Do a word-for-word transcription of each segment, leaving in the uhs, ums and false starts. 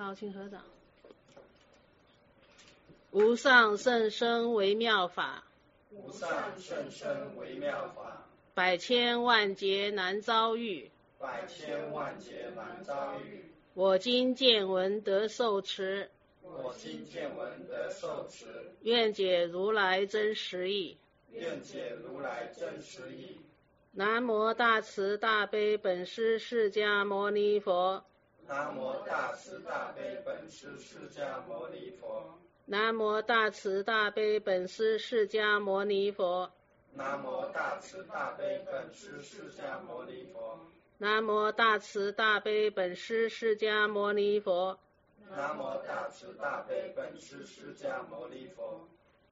好，请合掌。无上甚深微妙法， 无上甚深微妙法， 百千万劫难遭遇， 百千万劫难遭遇。 我今见闻得受持， 我今见闻得受持， 愿解如来真实义。 愿解如来真实义。 南无大慈大悲本师释迦牟尼佛。 南无大慈大悲本师释迦牟尼佛。 南无大慈大悲本师释迦牟尼佛。 南无大慈大悲本师释迦牟尼佛。 南无大慈大悲本师释迦牟尼佛。 南无大慈大悲本师释迦牟尼佛。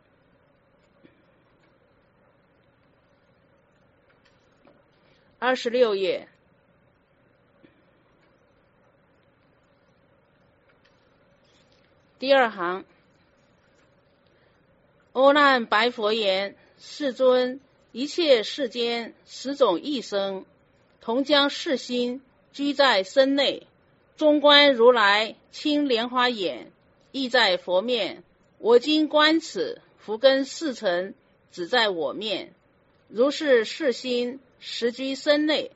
二十六页，第二行。阿难白佛言：世尊，一切世间十种异生，同将世心居在身内，中观如来青莲花眼，亦在佛面。我今观此，福根四尘，只在我面。如是世心实居身内。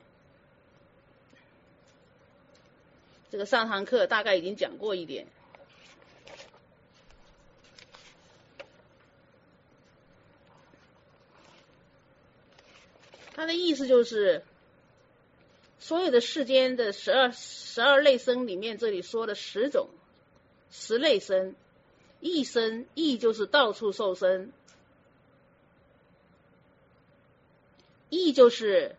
这个上堂课大概已经讲过一点。它的意思就是，所有的世间的十二十二类生里面，这里说的十种十类生，异生，异就是到处受生，异就是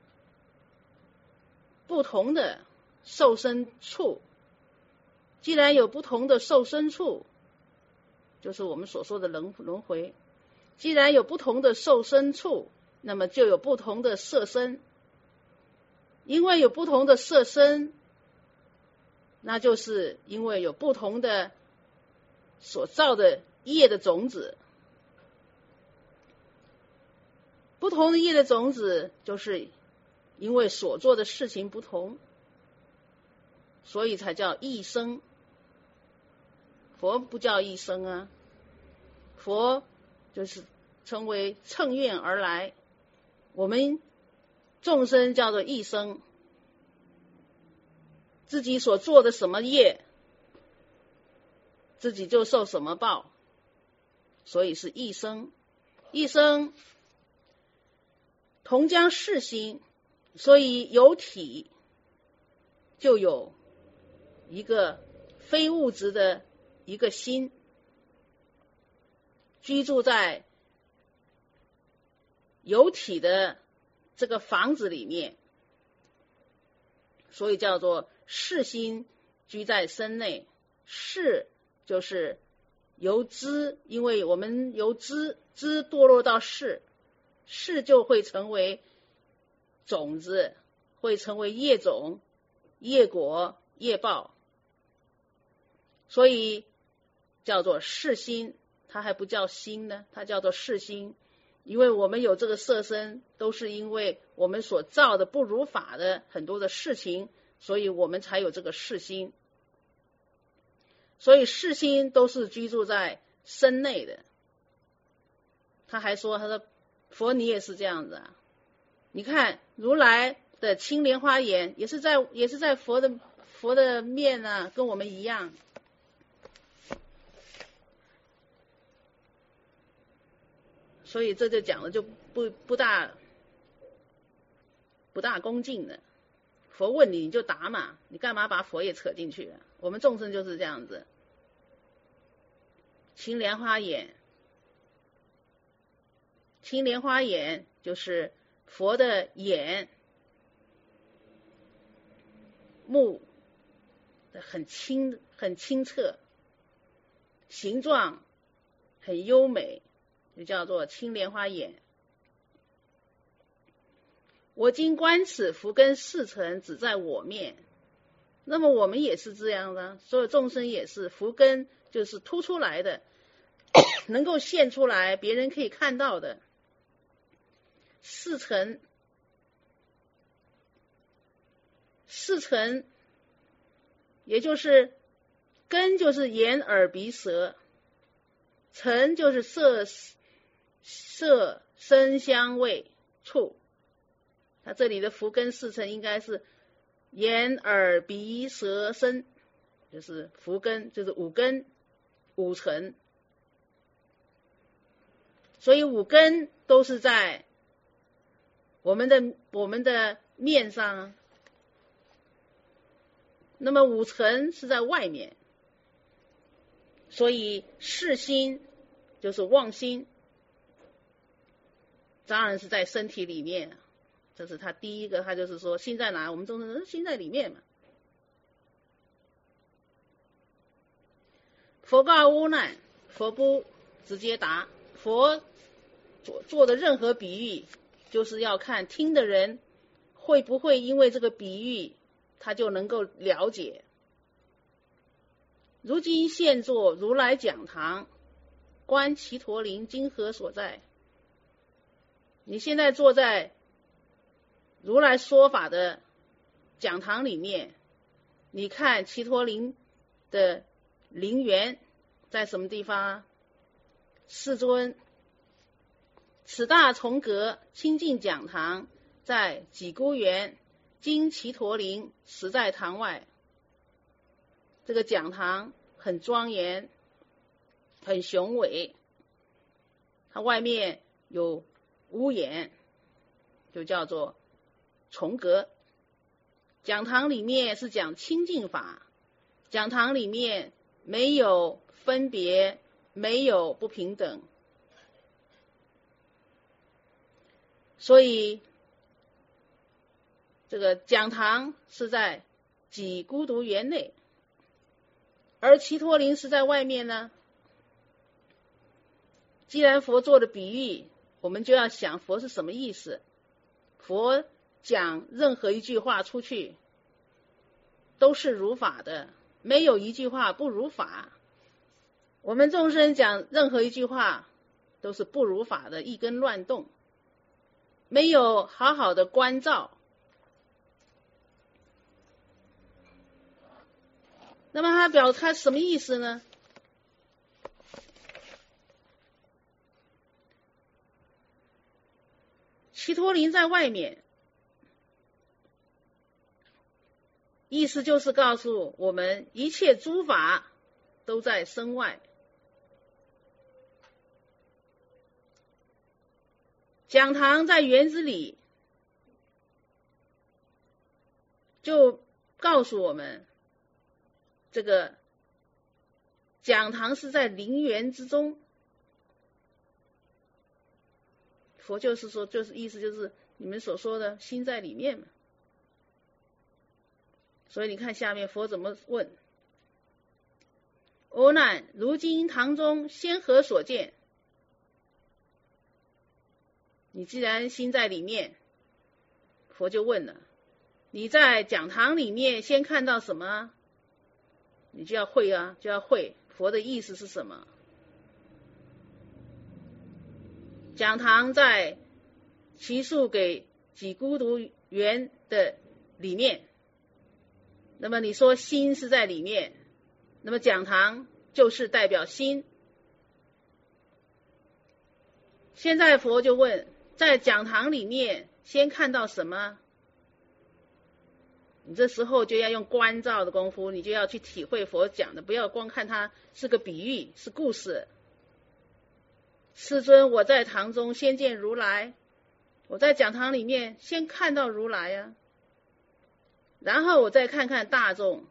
不同的受生处。既然有不同的受生处，就是我们所说的轮轮回。既然有不同的受生处，那么就有不同的色身。因为有不同的色身，那就是因为有不同的所造的业的种子。不同的业的种子，就是因为所做的事情不同，所以才叫异生。佛不叫异生啊，佛就是称为乘愿而来，我们众生叫做异生，自己所做的什么业，自己就受什么报，所以是异生。异生同将世心，所以有体就有一个非物质的一个心，居住在有体的这个房子里面，所以叫做世心居在身内。世就是由知，因为我们由知知堕落到世，世就会成为种子，会成为业种、业果、业报，所以叫做世心。它还不叫心呢，它叫做世心。因为我们有这个色身，都是因为我们所造的不如法的很多的事情，所以我们才有这个世心。所以世心都是居住在身内的。他还说，他说佛你也是这样子啊，你看如来的青莲花眼也是在也是在佛的佛的面啊，跟我们一样。所以这就讲的就不不大不大恭敬的。佛问你你就答嘛，你干嘛把佛也扯进去啊？我们众生就是这样子。青莲花眼，青莲花眼就是佛的眼，目很清很清澈，形状很优美，就叫做青莲花眼。我今观此，福根四尘，只在我面。那么我们也是这样的，所有众生也是，福根就是凸出来的，能够现出来，别人可以看到的。四尘，四尘也就是根就是眼耳鼻舌，尘就是色色声香味触。它这里的福根四尘应该是眼耳鼻舌身，就是福根，就是五根五尘。所以五根都是在我们的我们的面上，那么五尘是在外面，所以视心就是妄心，当然是在身体里面。这是他第一个，他就是说心在哪？我们众生心在里面嘛。佛告阿难，佛不直接答，佛做做的任何比喻，就是要看听的人会不会因为这个比喻，他就能够了解。如今现作如来讲堂，观祇陀林今何所在？你现在坐在如来说法的讲堂里面，你看祇陀林的林园在什么地方啊？世尊，此大重阁清净讲堂在几孤园，今祇陀林实在堂外。这个讲堂很庄严，很雄伟，它外面有屋檐，就叫做重阁。讲堂里面是讲清净法，讲堂里面没有分别，没有不平等，所以这个讲堂是在几孤独园内，而祇陀林是在外面呢。既然佛做的比喻，我们就要想佛是什么意思。佛讲任何一句话出去都是如法的，没有一句话不如法。我们众生讲任何一句话都是不如法的，一根乱动，没有好好的关照。那么他表他什么意思呢？祇陀林在外面，意思就是告诉我们，一切诸法都在身外。讲堂在园子里，就告诉我们，这个讲堂是在林园之中。佛就是说，就是意思就是你们所说的心在里面嘛。所以你看下面佛怎么问：阿难，如今堂中先何所见？你既然心在里面，佛就问了，你在讲堂里面先看到什么？你就要会啊，就要会佛的意思是什么。讲堂在祇树给几孤独园的里面，那么你说心是在里面，那么讲堂就是代表心。现在佛就问，在讲堂里面先看到什么？你这时候就要用观照的功夫，你就要去体会佛讲的，不要光看它是个比喻，是故事。世尊，我在堂中先见如来，我在讲堂里面先看到如来啊，然后我再看看大众，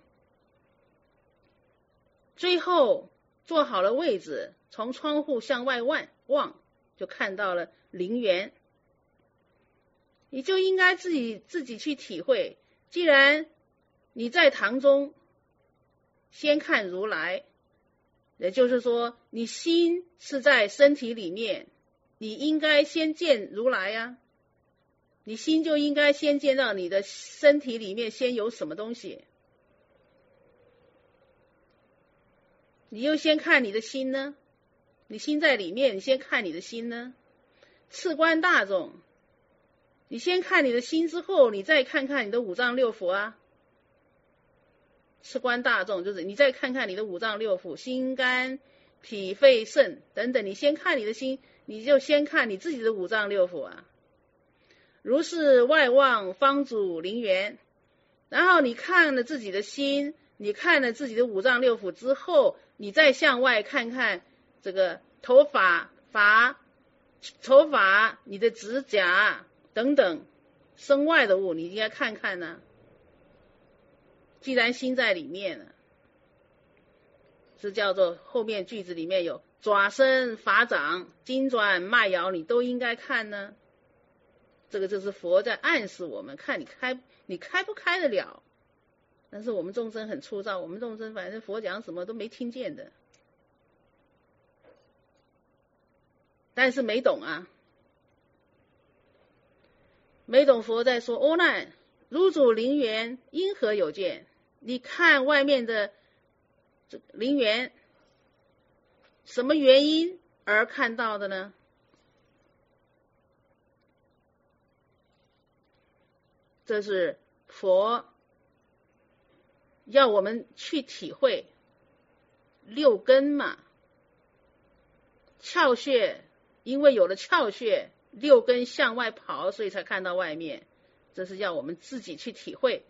最后坐好了位置，从窗户向外望，就看到了林园。你就应该自己自己去体会，既然你在堂中先看如来，也就是说你心是在身体里面，你应该先见如来呀、啊，你心就应该先见到你的身体里面先有什么东西，你又先看你的心呢，你心在里面，你先看你的心呢。次观大众，你先看你的心之后，你再看看你的五脏六腑啊。 事关大众，就是你再看看你的五脏六腑，心肝脾肺肾等等，你先看你的心，你就先看你自己的五脏六腑啊。如是外望方主灵元，然后你看了自己的心，你看了自己的五脏六腑之后，你再向外看看这个头发发头发你的指甲等等身外的物，你应该看看呢。既然心在里面了，是叫做后面句子里面有爪身法掌经转脉摇，你都应该看呢。这个就是佛在暗示我们，看你开你开不开得了。但是我们众生很粗糙，我们众生反正佛讲什么都没听见的，但是没懂啊，没懂佛在说阿难，如主灵元因何有见？你看外面的这灵元，什么原因而看到的呢？这是佛要我们去体会六根嘛，窍穴，因为有了窍穴，六根向外跑，所以才看到外面，这是要我们自己去体会。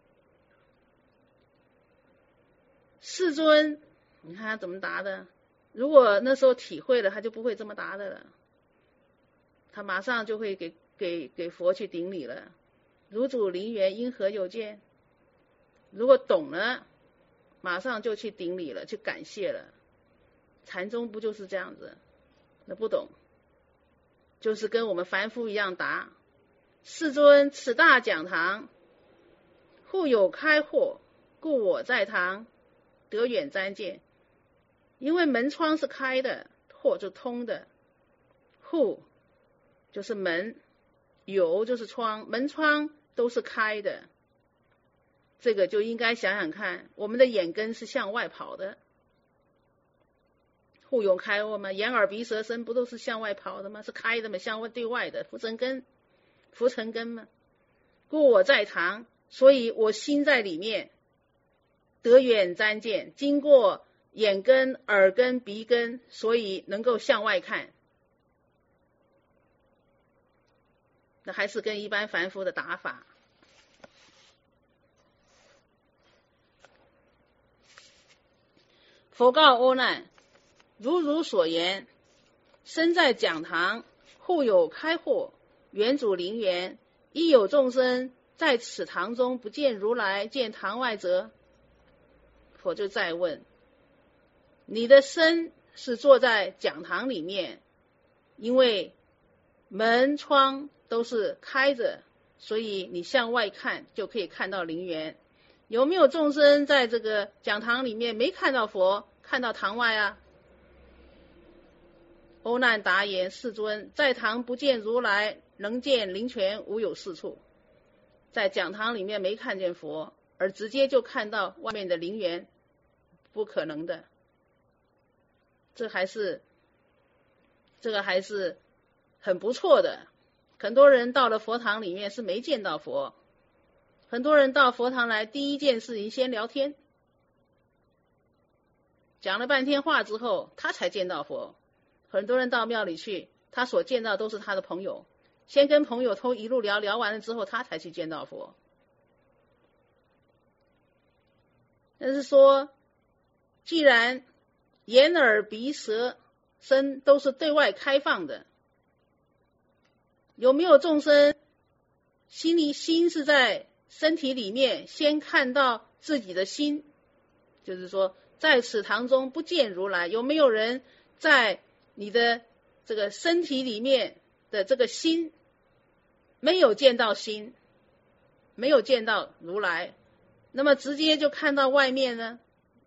世尊，你看他怎么答的？如果那时候体会了，他就不会这么答的了，他马上就会给给给佛去顶礼了。如主灵元因何有见？如果懂了，马上就去顶礼了，去感谢了。禅宗不就是这样子？那不懂，就是跟我们凡夫一样答。世尊，此大讲堂，户有开豁，故我在堂得远瞻见。因为门窗是开的，豁就通的，户就是门，有就是窗，门窗都是开的，这个就应该想想看，我们的眼根是向外跑的，户有开豁吗？眼耳鼻舌身不都是向外跑的吗？是开的吗？向外对外的，浮尘根，浮尘根吗？故我在堂，所以我心在里面，得远瞻见，经过眼根、耳根、鼻根，所以能够向外看。那还是跟一般凡夫的打法。佛告阿难，如汝所言，身在讲堂，户有开豁，原主灵元，亦有众生在此堂中不见如来，见堂外者。佛就再问，你的身是坐在讲堂里面，因为门窗都是开着，所以你向外看就可以看到灵元。有没有众生在这个讲堂里面没看到佛，看到堂外啊？阿难答言，世尊，在堂不见如来，能见灵泉，无有是处。在讲堂里面没看见佛，而直接就看到外面的灵元，不可能的。这还是这个还是很不错的。很多人到了佛堂里面是没见到佛，很多人到佛堂来第一件事情先聊天，讲了半天话之后他才见到佛。很多人到庙里去，他所见到都是他的朋友，先跟朋友都一路聊，聊完了之后他才去见到佛。但是说，既然眼耳鼻舌身都是对外开放的，有没有众生心里心是在身体里面先看到自己的心？就是说在此堂中不见如来，有没有人在你的这个身体里面的这个心没有见到心，没有见到如来，那么直接就看到外面呢？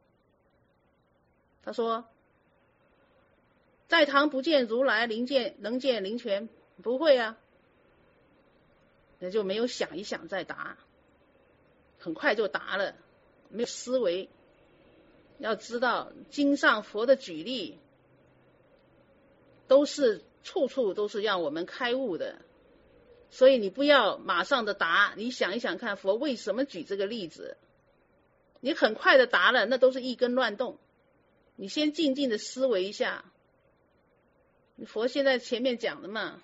他说在堂不见如来，灵见能见灵泉，不会啊，那就没有想一想再答，很快就答了，没有思维。要知道经上佛的举例都是处处都是让我们开悟的，所以你不要马上的答，你想一想看佛为什么举这个例子， 你很快的答了，那都是一根乱动。你先静静的思维一下。佛现在前面讲的嘛，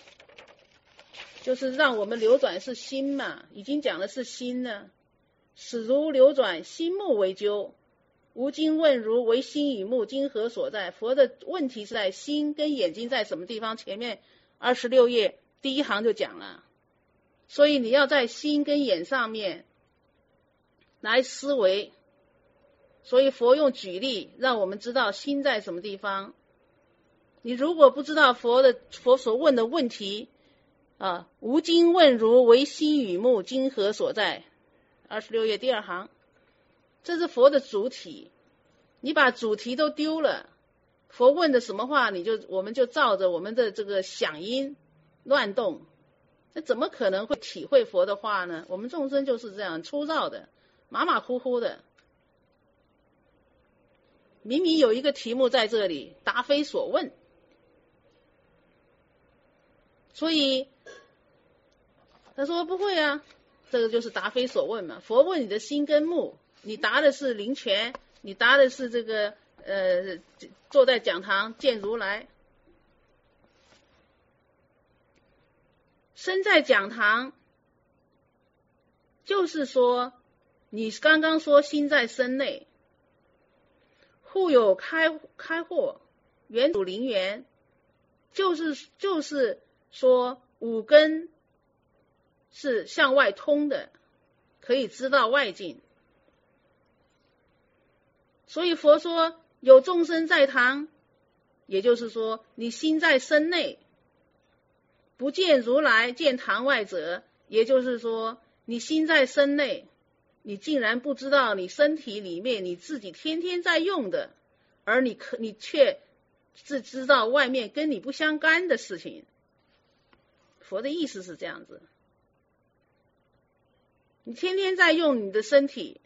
就是让我们流转是心嘛，已经讲的是心了。始如流转，心目为究。吾今问如为心与目今何所在？佛的问题是在心跟眼睛在什么地方？前面二十六页第一行就讲了。所以你要在心跟眼上面来思维。所以佛用举例让我们知道心在什么地方。你如果不知道佛的佛所问的问题啊，吾今问如为心与目今何所在？二十六页第二行，这是佛的主体。你把主题都丢了，佛问的什么话，你就我们就照着我们的这个响音乱动，那怎么可能会体会佛的话呢？我们众生就是这样粗糙的，马马虎虎的。明明有一个题目在这里，答非所问。所以他说不会啊，这个就是答非所问嘛。佛问你的心跟目，你答的是灵泉，你答的是这个呃，坐在讲堂见如来。身在讲堂，就是说你刚刚说心在身内，户有开开豁，圆主灵源，就是就是说五根是向外通的，可以知道外境。所以佛说有众生在堂，也就是说你心在身内，不见如来见堂外者，也就是说你心在身内，你竟然不知道你身体里面你自己天天在用的，而你可你却是知道外面跟你不相干的事情。佛的意思是这样子，你天天在用你的身体，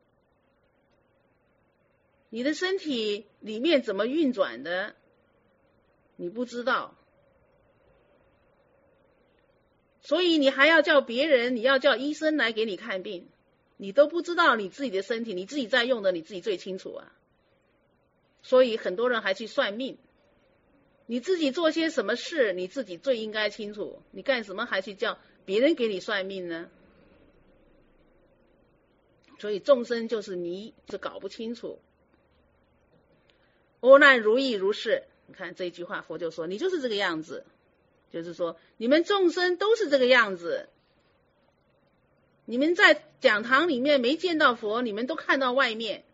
你的身体里面怎么运转的，你不知道，所以你还要叫别人，你要叫医生来给你看病，你都不知道你自己的身体，你自己在用的，你自己最清楚啊。所以很多人还去算命，你自己做些什么事，你自己最应该清楚，你干什么还去叫别人给你算命呢？所以众生就是迷，是搞不清楚。阿难如意如是，你看这一句话，佛就说你就是这个样子，就是说你们众生都是这个样子。你们在讲堂里面没见到佛，你们都看到外面。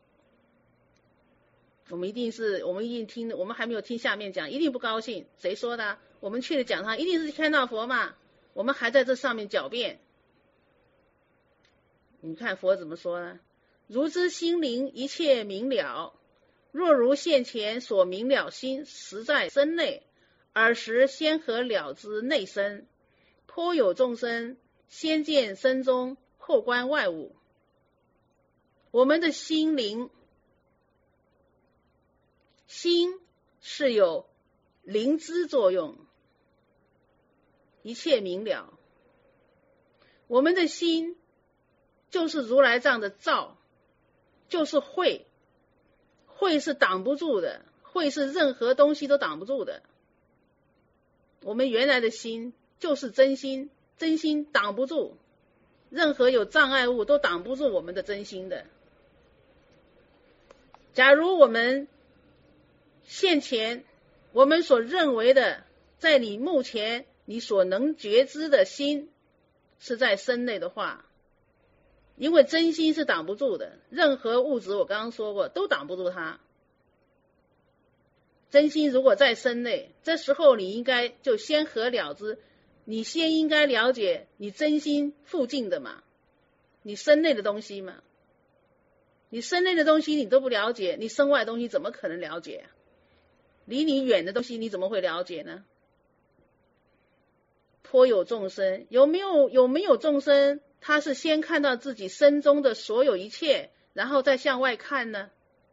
我们一定是，我们一定听，我们还没有听下面讲，一定不高兴。谁说的？我们去了讲堂，一定是看到佛嘛。我们还在这上面狡辩。你看佛怎么说呢？如知心灵一切明了，若如现前所明了心，实在身内，尔时先合了之内身。颇有众生，先见身中，后观外物。我们的心灵，心是有灵知作用，一切明了。我们的心就是如来藏的照，就是慧，慧是挡不住的，慧是任何东西都挡不住的。我们原来的心就是真心，真心挡不住，任何有障碍物都挡不住我们的真心的。假如我们现前我们所认为的，在你目前你所能觉知的心是在身内的话，因为真心是挡不住的，任何物质我刚刚说过都挡不住它。真心如果在身内，这时候你应该就先合了之，你先应该了解你真心附近的嘛，你身内的东西嘛。你身内的东西你都不了解，你身外的东西怎么可能了解？离你远的东西你怎么会了解呢？颇有众生，有没有有没有众生他是先看到自己身中的所有一切，然后再向外看呢？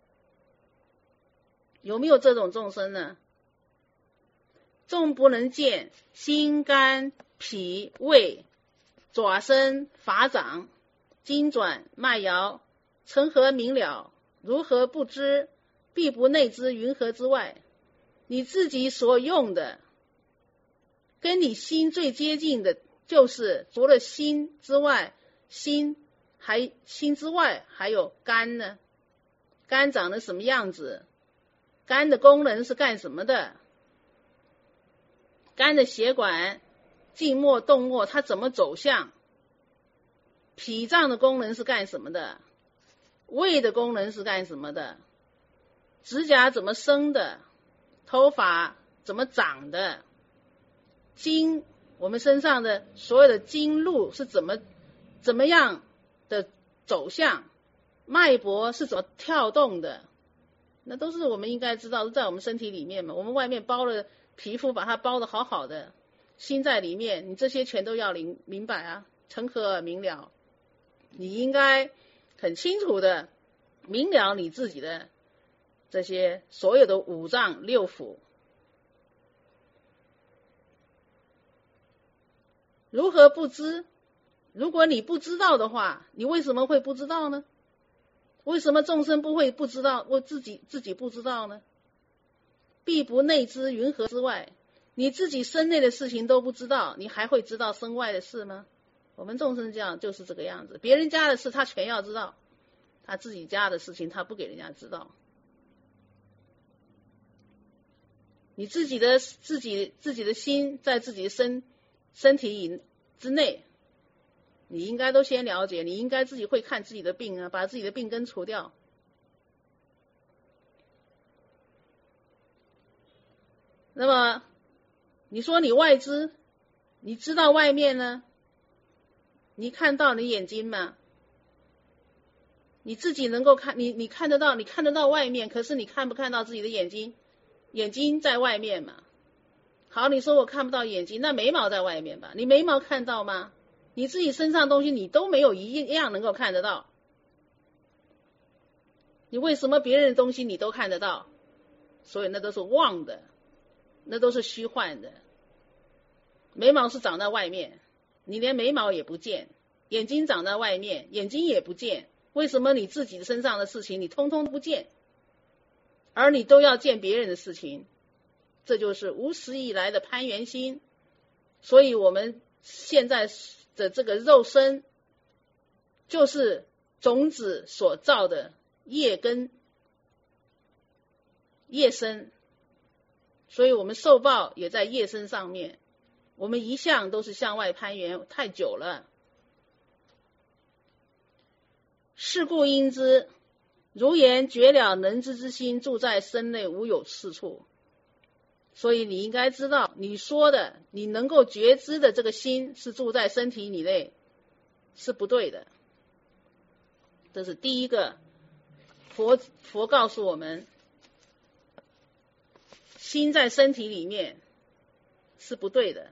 有没有这种众生呢？众不能见，心肝脾胃爪身法掌经转脉摇成何明了？如何不知？必不内知，云何之外？你自己所用的，跟你心最接近的，就是除了心之外，心还心之外还有肝呢。肝长得什么样子？肝的功能是干什么的？肝的血管静脉动脉它怎么走向？脾脏的功能是干什么的？胃的功能是干什么的？指甲怎么生的？头发怎么长的？经，我们身上的所有的经路是怎么怎么样的走向？脉搏是怎么跳动的？那都是我们应该知道，都在我们身体里面嘛。我们外面包了皮肤，把它包得好好的，心在里面，你这些全都要明明白啊，成何而明了？你应该很清楚的明了你自己的这些所有的五脏六腑。如何不知？如果你不知道的话，你为什么会不知道呢？为什么众生不会不知道？我自己自己不知道呢？必不内知，云何之外？你自己身内的事情都不知道，你还会知道身外的事吗？我们众生这样就是这个样子，别人家的事他全要知道，他自己家的事情他不给人家知道。你自己的自己自己的心在自己的身身体之内，你应该都先了解，你应该自己会看自己的病啊，把自己的病根除掉。那么你说你外知，你知道外面呢？你看到你眼睛吗？你自己能够看，你你看得到，你看得到外面，可是你看不看到自己的眼睛？眼睛在外面嘛。好，你说我看不到眼睛，那眉毛在外面吧？你眉毛看到吗？你自己身上东西你都没有一样能够看得到，你为什么别人的东西你都看得到？所以那都是妄的，那都是虚幻的。眉毛是长在外面，你连眉毛也不见；眼睛长在外面，眼睛也不见。为什么你自己身上的事情你通通不见，而你都要见别人的事情？这就是无始以来的攀缘心。所以我们现在的这个肉身，就是种子所造的业根、业身，所以我们受报也在业身上面。我们一向都是向外攀缘太久了。是故应知，如言绝了能知之心，住在身内无有是处。所以你应该知道，你说的你能够觉知的这个心是住在身体里内，是不对的。这是第一个，佛佛告诉我们，心在身体里面是不对的。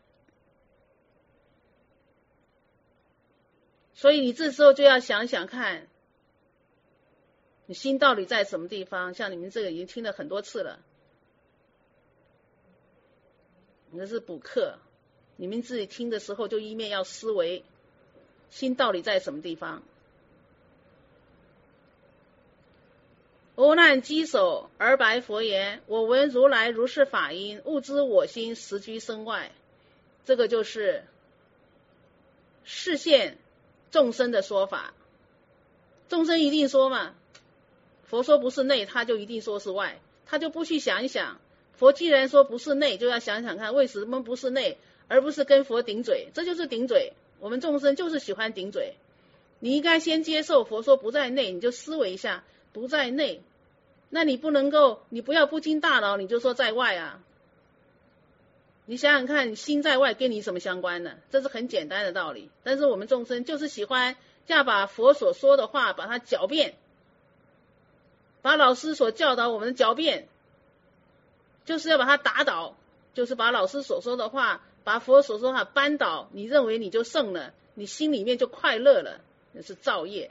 所以你这时候就要想想看，你心到底在什么地方？像你们这个已经听了很多次了，那是补课，你们自己听的时候就一面要思维，心到底在什么地方？阿难稽首而白佛言：我闻如来如是法音，悟知我心实居身外。这个就是示现众生的说法。众生一定说嘛，佛说不是内，他就一定说是外，他就不去想一想。佛既然说不是内，就要想想看为什么不是内，而不是跟佛顶嘴。这就是顶嘴，我们众生就是喜欢顶嘴。你应该先接受佛说不在内，你就思维一下，不在内，那你不能够，你不要不经大脑你就说在外啊。你想想看，你心在外跟你什么相关呢？这是很简单的道理。但是我们众生就是喜欢要把佛所说的话把它狡辩，把老师所教导我们的狡辩，就是要把它打倒，就是把老师所说的话，把佛所说的话扳倒，你认为你就胜了，你心里面就快乐了，那是造业。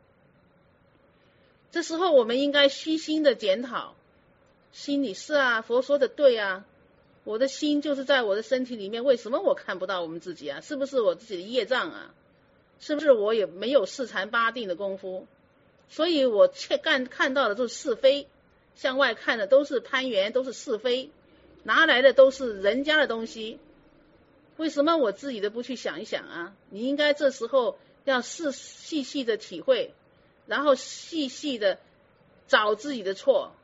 这时候我们应该虚心的检讨，心里是啊，佛说的对啊，我的心就是在我的身体里面，为什么我看不到我们自己啊？是不是我自己的业障啊？是不是我也没有四禅八定的功夫？ 所以我看看到的都是是非，向外看的都是攀缘，都是是非，拿来的都是人家的东西。为什么我自己的不去想一想啊？你应该这时候要细细细的体会，然后细细的找自己的错。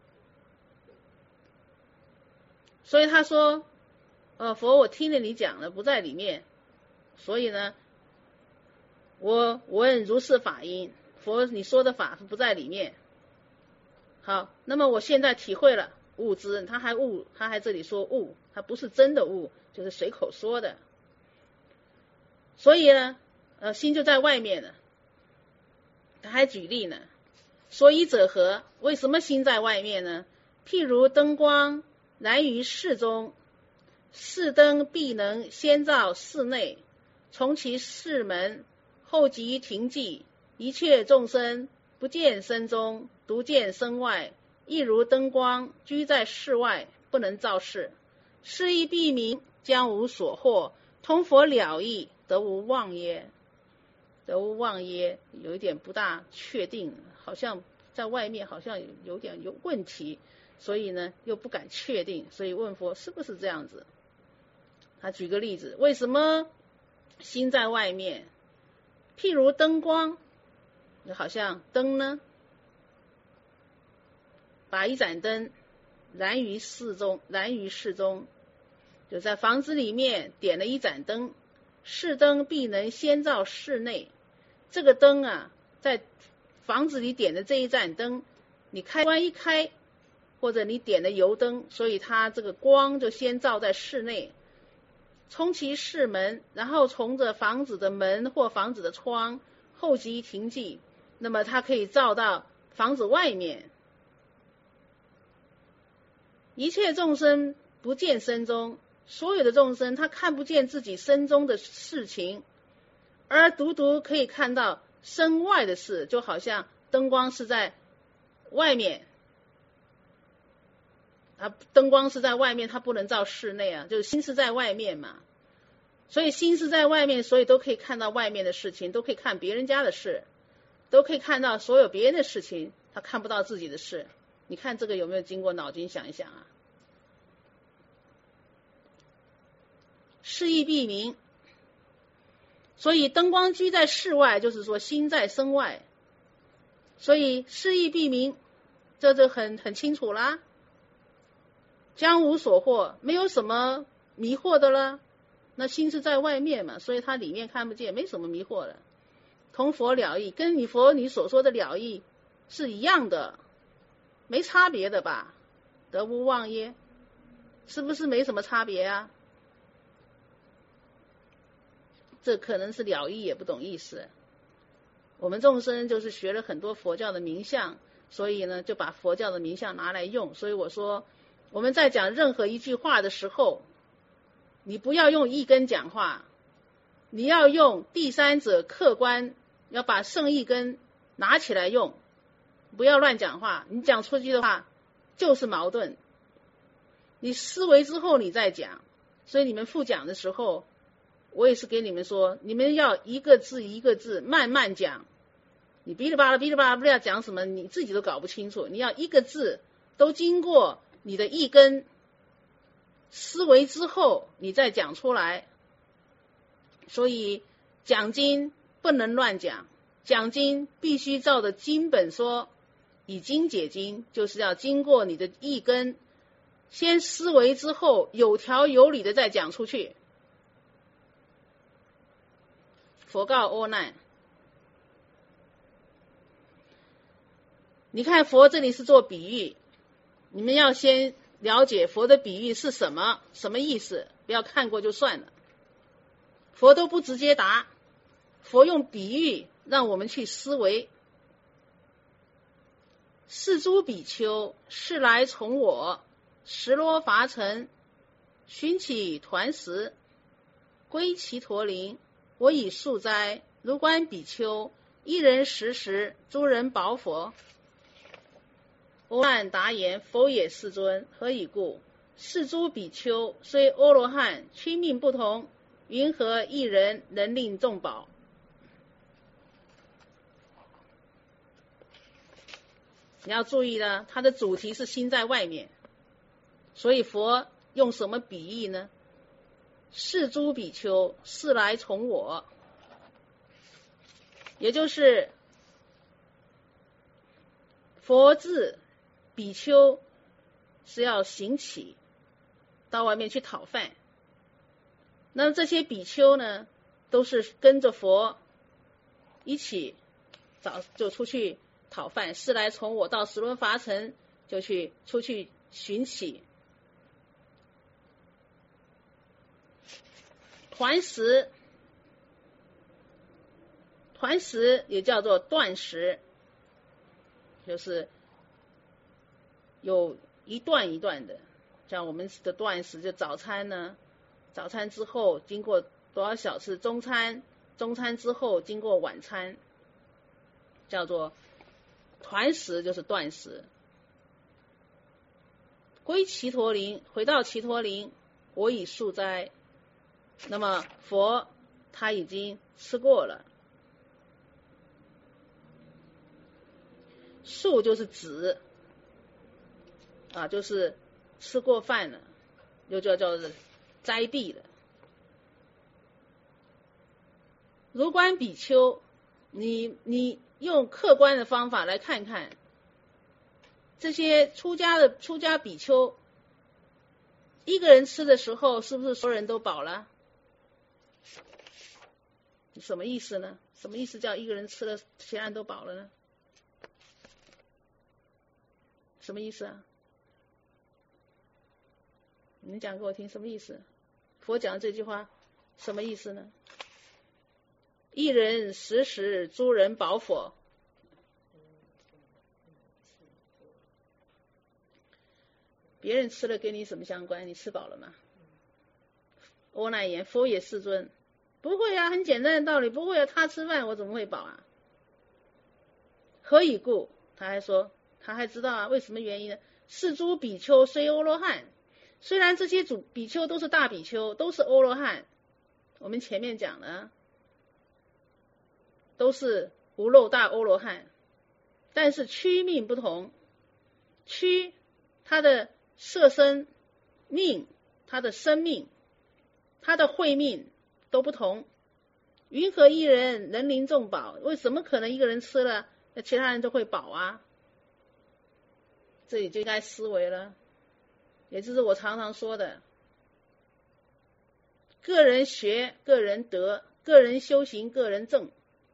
所以他说，呃，佛我听了你讲了，不在里面，所以呢，我闻如是法音，佛你说的法不在里面。好，那么我现在体会了悟之，他还悟，他还这里说悟，他不是真的悟，就是随口说的。所以呢，呃，心就在外面了。他还举例呢，所以者何？为什么心在外面呢？譬如灯光燃于室中，室灯必能先照室内，从其室门，后即停寂。一切众生不见身中，独见身外，亦如灯光居在室外，不能照室。是亦必明，将无所获，通佛了义，得无妄耶？得无妄耶？有一点不大确定，好像在外面好像有点有问题，所以呢又不敢确定，所以问佛是不是这样子。他举个例子，为什么心在外面？譬如灯光，好像灯呢，把一盏灯燃于室中，燃于室中，就在房子里面点了一盏灯，室灯必能先照室内。这个灯啊，在房子里点的这一盏灯，你开关一开，或者你点了油灯，所以它这个光就先照在室内，冲其室门，然后从着房子的门或房子的窗，后即停寂，那么它可以照到房子外面。一切众生不见身中，所有的众生他看不见自己身中的事情，而独独可以看到身外的事，就好像灯光是在外面，啊，灯光是在外面，它不能照室内啊，就是心是在外面嘛。所以心是在外面，所以都可以看到外面的事情，都可以看别人家的事，都可以看到所有别人的事情，他看不到自己的事。你看这个有没有经过脑筋想一想啊？是亦必明。所以灯光居在室外，就是说心在身外，所以是亦必明，这就很很清楚啦。将无所获，没有什么迷惑的了。那心是在外面嘛，所以它里面看不见，没什么迷惑了。同佛了义，跟你佛你所说的了义是一样的，没差别的吧？得无妄耶？是不是没什么差别啊？这可能是了义也不懂意思。我们众生就是学了很多佛教的名相，所以呢就把佛教的名相拿来用。所以我说我们在讲任何一句话的时候，你不要用意根讲话，你要用第三者客观，要把圣意根拿起来用，不要乱讲话。你讲出去的话就是矛盾，你思维之后你再讲。所以你们复讲的时候，我也是给你们说，你们要一个字一个字慢慢讲，你哔哩吧啦哔哩吧啦不知道讲什么，你自己都搞不清楚。你要一个字都经过你的意根思维之后你再讲出来。所以讲经不能乱讲，讲经必须照着经本说，以经解经，就是要经过你的意根先思维之后，有条有理的再讲出去。佛告阿难，你看佛这里是做比喻，你们要先了解佛的比喻是什么，什么意思，不要看过就算了。佛都不直接答，佛用比喻让我们去思维。是诸比丘，是来从我十罗伐城，寻起团食，归其陀林。我以素斋，如观比丘，一人食食，诸人饱佛。阿难答言：佛也，世尊。何以故？是诸比丘虽阿罗汉，躯命不同，云何一人能令众饱？ 你要注意呢，它的主题是心在外面，所以佛用什么比喻呢？是诸比丘，是来从我，也就是佛字比丘是要行乞，到外面去讨饭。那么这些比丘呢，都是跟着佛一起早就出去讨饭，是来从我到十轮伐城就去出去寻乞。团食，团食也叫做断食，就是有一段一段的，像我们的断食，就早餐呢，早餐之后经过多少小时，中餐，中餐之后经过晚餐，叫做团食，就是断食。归祇陀林，回到祇陀林，我已素斋。那么佛他已经吃过了，素就是止啊，就是吃过饭了，又叫叫斋闭了。如观比丘，你你用客观的方法来看看，这些出家的出家比丘，一个人吃的时候，是不是所有人都饱了？什么意思呢？什么意思叫一个人吃了，其他人都饱了呢？什么意思啊？你们讲给我听，什么意思？佛讲这句话什么意思呢？一人食食，诸人饱否？别人吃了跟你什么相关？你吃饱了吗？阿难言：佛也世尊。不会啊，很简单的道理，不会啊，他吃饭我怎么会饱啊？何以故？他还说，他还知道啊，为什么原因呢？是诸比丘虽欧罗汉，虽然这些主比丘都是大比丘，都是欧罗汉，我们前面讲了，都是无漏大欧罗汉，但是躯命不同，躯他的色身命，他的生命，他的慧命都不同。云何一人人临众饱？为什么可能一个人吃了，那其他人都会饱啊？这里就该思维了，也就是我常常说的，个人学，个人得，个人修行，个人证。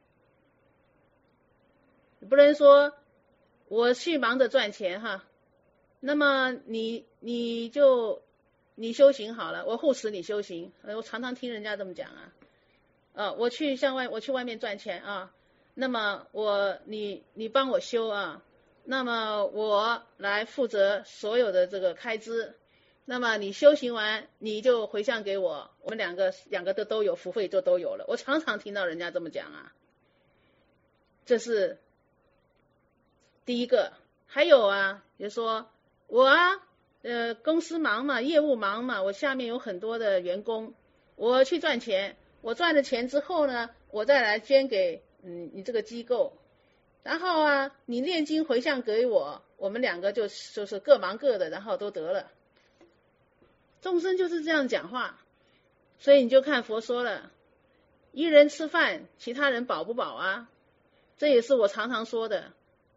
你不能说我去忙着赚钱哈，那么你你就你修行好了，我护持你修行。我常常听人家这么讲啊，啊，我去向外，我去外面赚钱啊，那么我你你帮我修啊，那么我来负责所有的这个开支，那么你修行完你就回向给我，我们两个两个都都有福慧，就都有了。我常常听到人家这么讲啊，这是第一个。还有啊，比如说我啊，呃，公司忙嘛，业务忙嘛，我下面有很多的员工，我去赚钱，我赚了钱之后呢，我再来捐给嗯你这个机构，然后啊，你念经回向给我，我们两个就就是各忙各的，然后都得了。众生就是这样讲话，所以你就看佛说了，一人吃饭，其他人饱不饱啊？这也是我常常说的，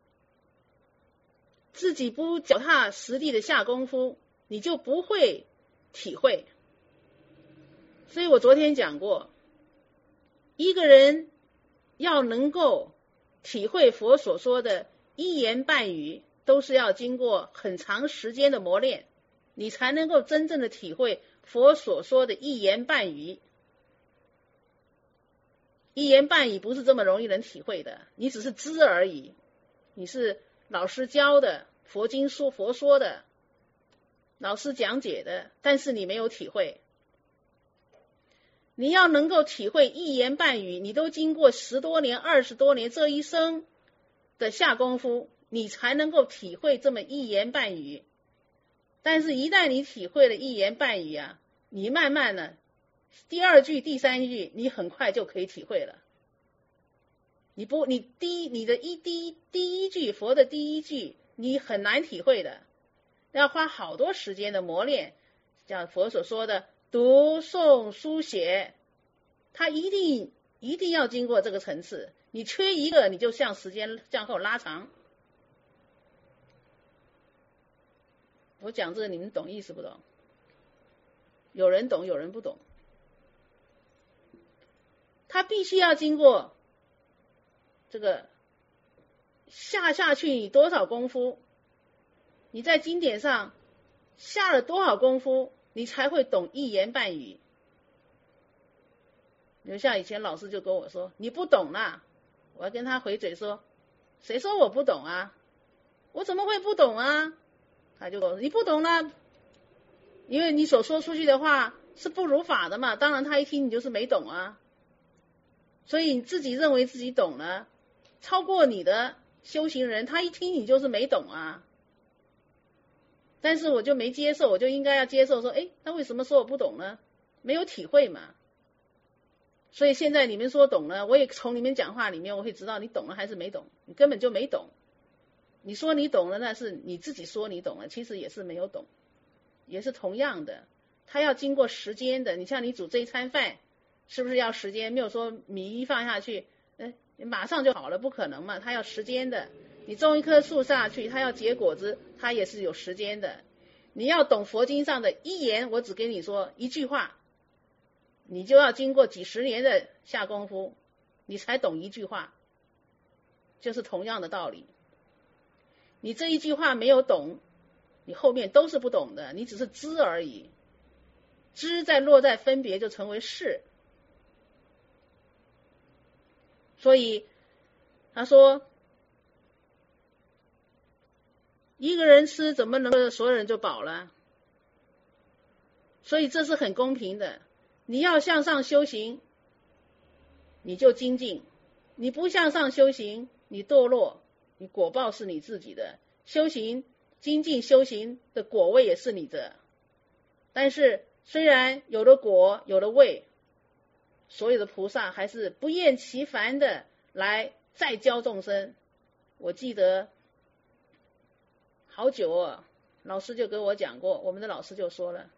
自己不脚踏实地的下功夫，你就不会体会。所以我昨天讲过，一个人要能够体会佛所说的一言半语，都是要经过很长时间的磨练，你才能够真正的体会佛所说的一言半语。一言半语不是这么容易能体会的，你只是知而已，你是老师教的，佛经说佛说的，老师讲解的，但是你没有体会。你要能够体会一言半语，你都经过十多年、二十多年这一生的下功夫，你才能够体会这么一言半语。但是一旦你体会了一言半语啊，你慢慢的第二句、第三句，你很快就可以体会了。你不，你第一，你的一第一第一句佛的第一句， 你很难体会的，要花好多时间的磨练，像佛所说的读诵书写，它一定一定要经过这个层次，你缺一个你就向时间向后拉长。我讲这个你们懂意思不懂？有人懂有人不懂，他必须要经过这个下下去你多少功夫，你在经典上下了多少功夫，你才会懂一言半语。就像以前老师就跟我说你不懂啦，我要跟他回嘴说谁说我不懂啊，我怎么会不懂啊，他就说你不懂啦，因为你所说出去的话是不如法的嘛，当然他一听你就是没懂啊，所以你自己认为自己懂了，超过你的修行人他一听你就是没懂啊。但是我就没接受，我就应该要接受说，诶，那为什么说我不懂呢？没有体会嘛。所以现在你们说懂了，我也从你们讲话里面我会知道你懂了还是没懂，你根本就没懂。你说你懂了，那是你自己说你懂了，其实也是没有懂，也是同样的，它要经过时间的。你像你煮这一餐饭是不是要时间？没有说米一放下去哎，马上就好了，不可能嘛，它要时间的。你种一棵树下去，它要结果子，它也是有时间的。你要懂佛经上的一言，我只跟你说一句话，你就要经过几十年的下功夫，你才懂一句话，就是同样的道理。你这一句话没有懂，你后面都是不懂的，你只是知而已，知再落在分别就成为是。所以他说一个人吃怎么能够所有人就饱了？所以这是很公平的，你要向上修行你就精进，你不向上修行你堕落，你果报是你自己的，修行精进修行的果位也是你的。但是虽然有了果有了位，所有的菩萨还是不厌其烦的来再教众生。我记得好久哦，老师就跟我讲过，我们的老师就说了，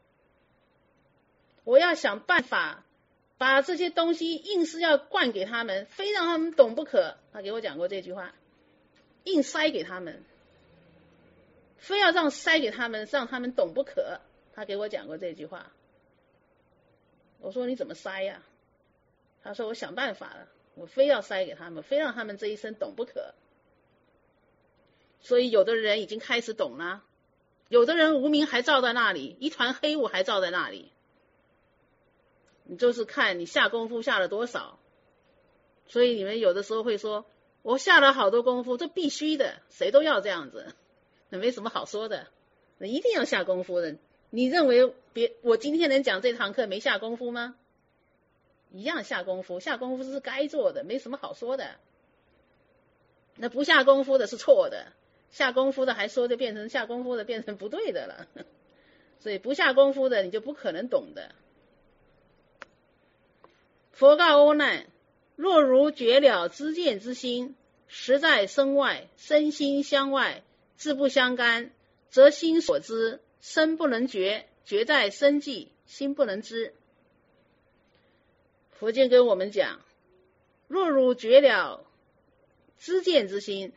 我要想办法把这些东西硬是要灌给他们，非让他们懂不可。他给我讲过这句话，硬塞给他们，非要让塞给他们，让他们懂不可。他给我讲过这句话。我说你怎么塞呀？他说我想办法了，我非要塞给他们，非让他们这一生懂不可。所以有的人已经开始懂了，有的人无明还照在那里，一团黑雾还照在那里。你就是看你下功夫下了多少。所以你们有的时候会说我下了好多功夫，这必须的，谁都要这样子，那没什么好说的，那一定要下功夫的。你认为别我今天能讲这堂课没下功夫吗？一样下功夫，下功夫是该做的，没什么好说的。那不下功夫的是错的，下功夫的还说就变成下功夫的变成不对的了。所以不下功夫的你就不可能懂的。佛告阿难，若如觉了知见之心，实在身外，身心相外，志不相干，则心所知，身不能觉，觉在身际，心不能知。佛经跟我们讲，若如觉了知见之心，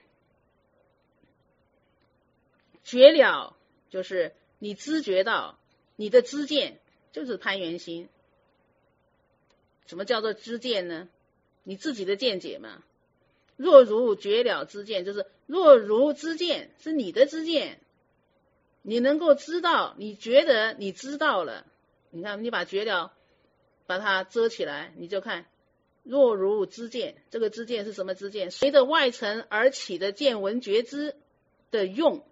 觉了就是你知觉到，你的知见就是攀缘心。什么叫做知见呢？你自己的见解嘛。若如觉了知见，就是若如知见是你的知见，你能够知道，你觉得你知道了。你看你把觉了把它遮起来，你就看若如知见，这个知见是什么知见？随着外层而起的见闻觉知的用，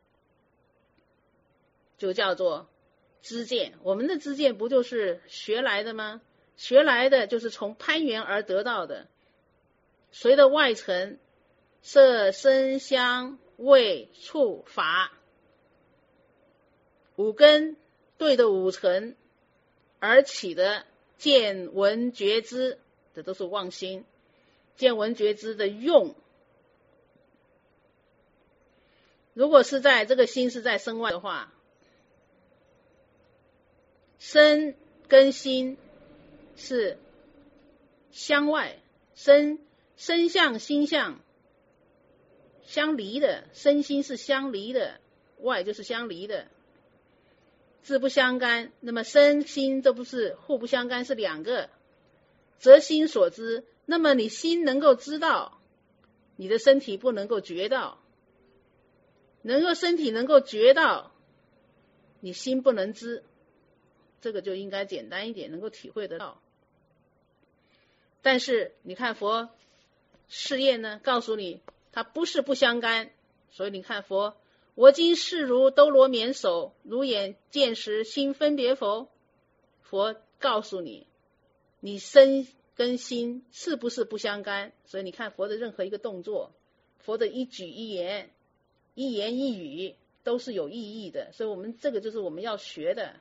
就叫做知见。我们的知见不就是学来的吗？学来的就是从攀缘而得到的，随着外层色声香味触法五根对的五层而起的见闻觉知，这都是妄心。见闻觉知的用， 如果是在这个心是在身外的话，身跟心是相外，身身相心相相离的，身心是相离的，外就是相离的，自不相干。那么身心这不是互不相干，是两个，则心所知。那么你心能够知道，你的身体不能够觉到，能够身体能够觉到，你心不能知，这个就应该简单一点，能够体会得到。但是你看佛试验呢，告诉你它不是不相干，所以你看佛，我今视如兜罗绵手，如眼见时心分别否？佛告诉你，你身跟心是不是不相干？所以你看佛的任何一个动作，佛的一举一言，一言一语都是有意义的，所以我们这个就是我们要学的。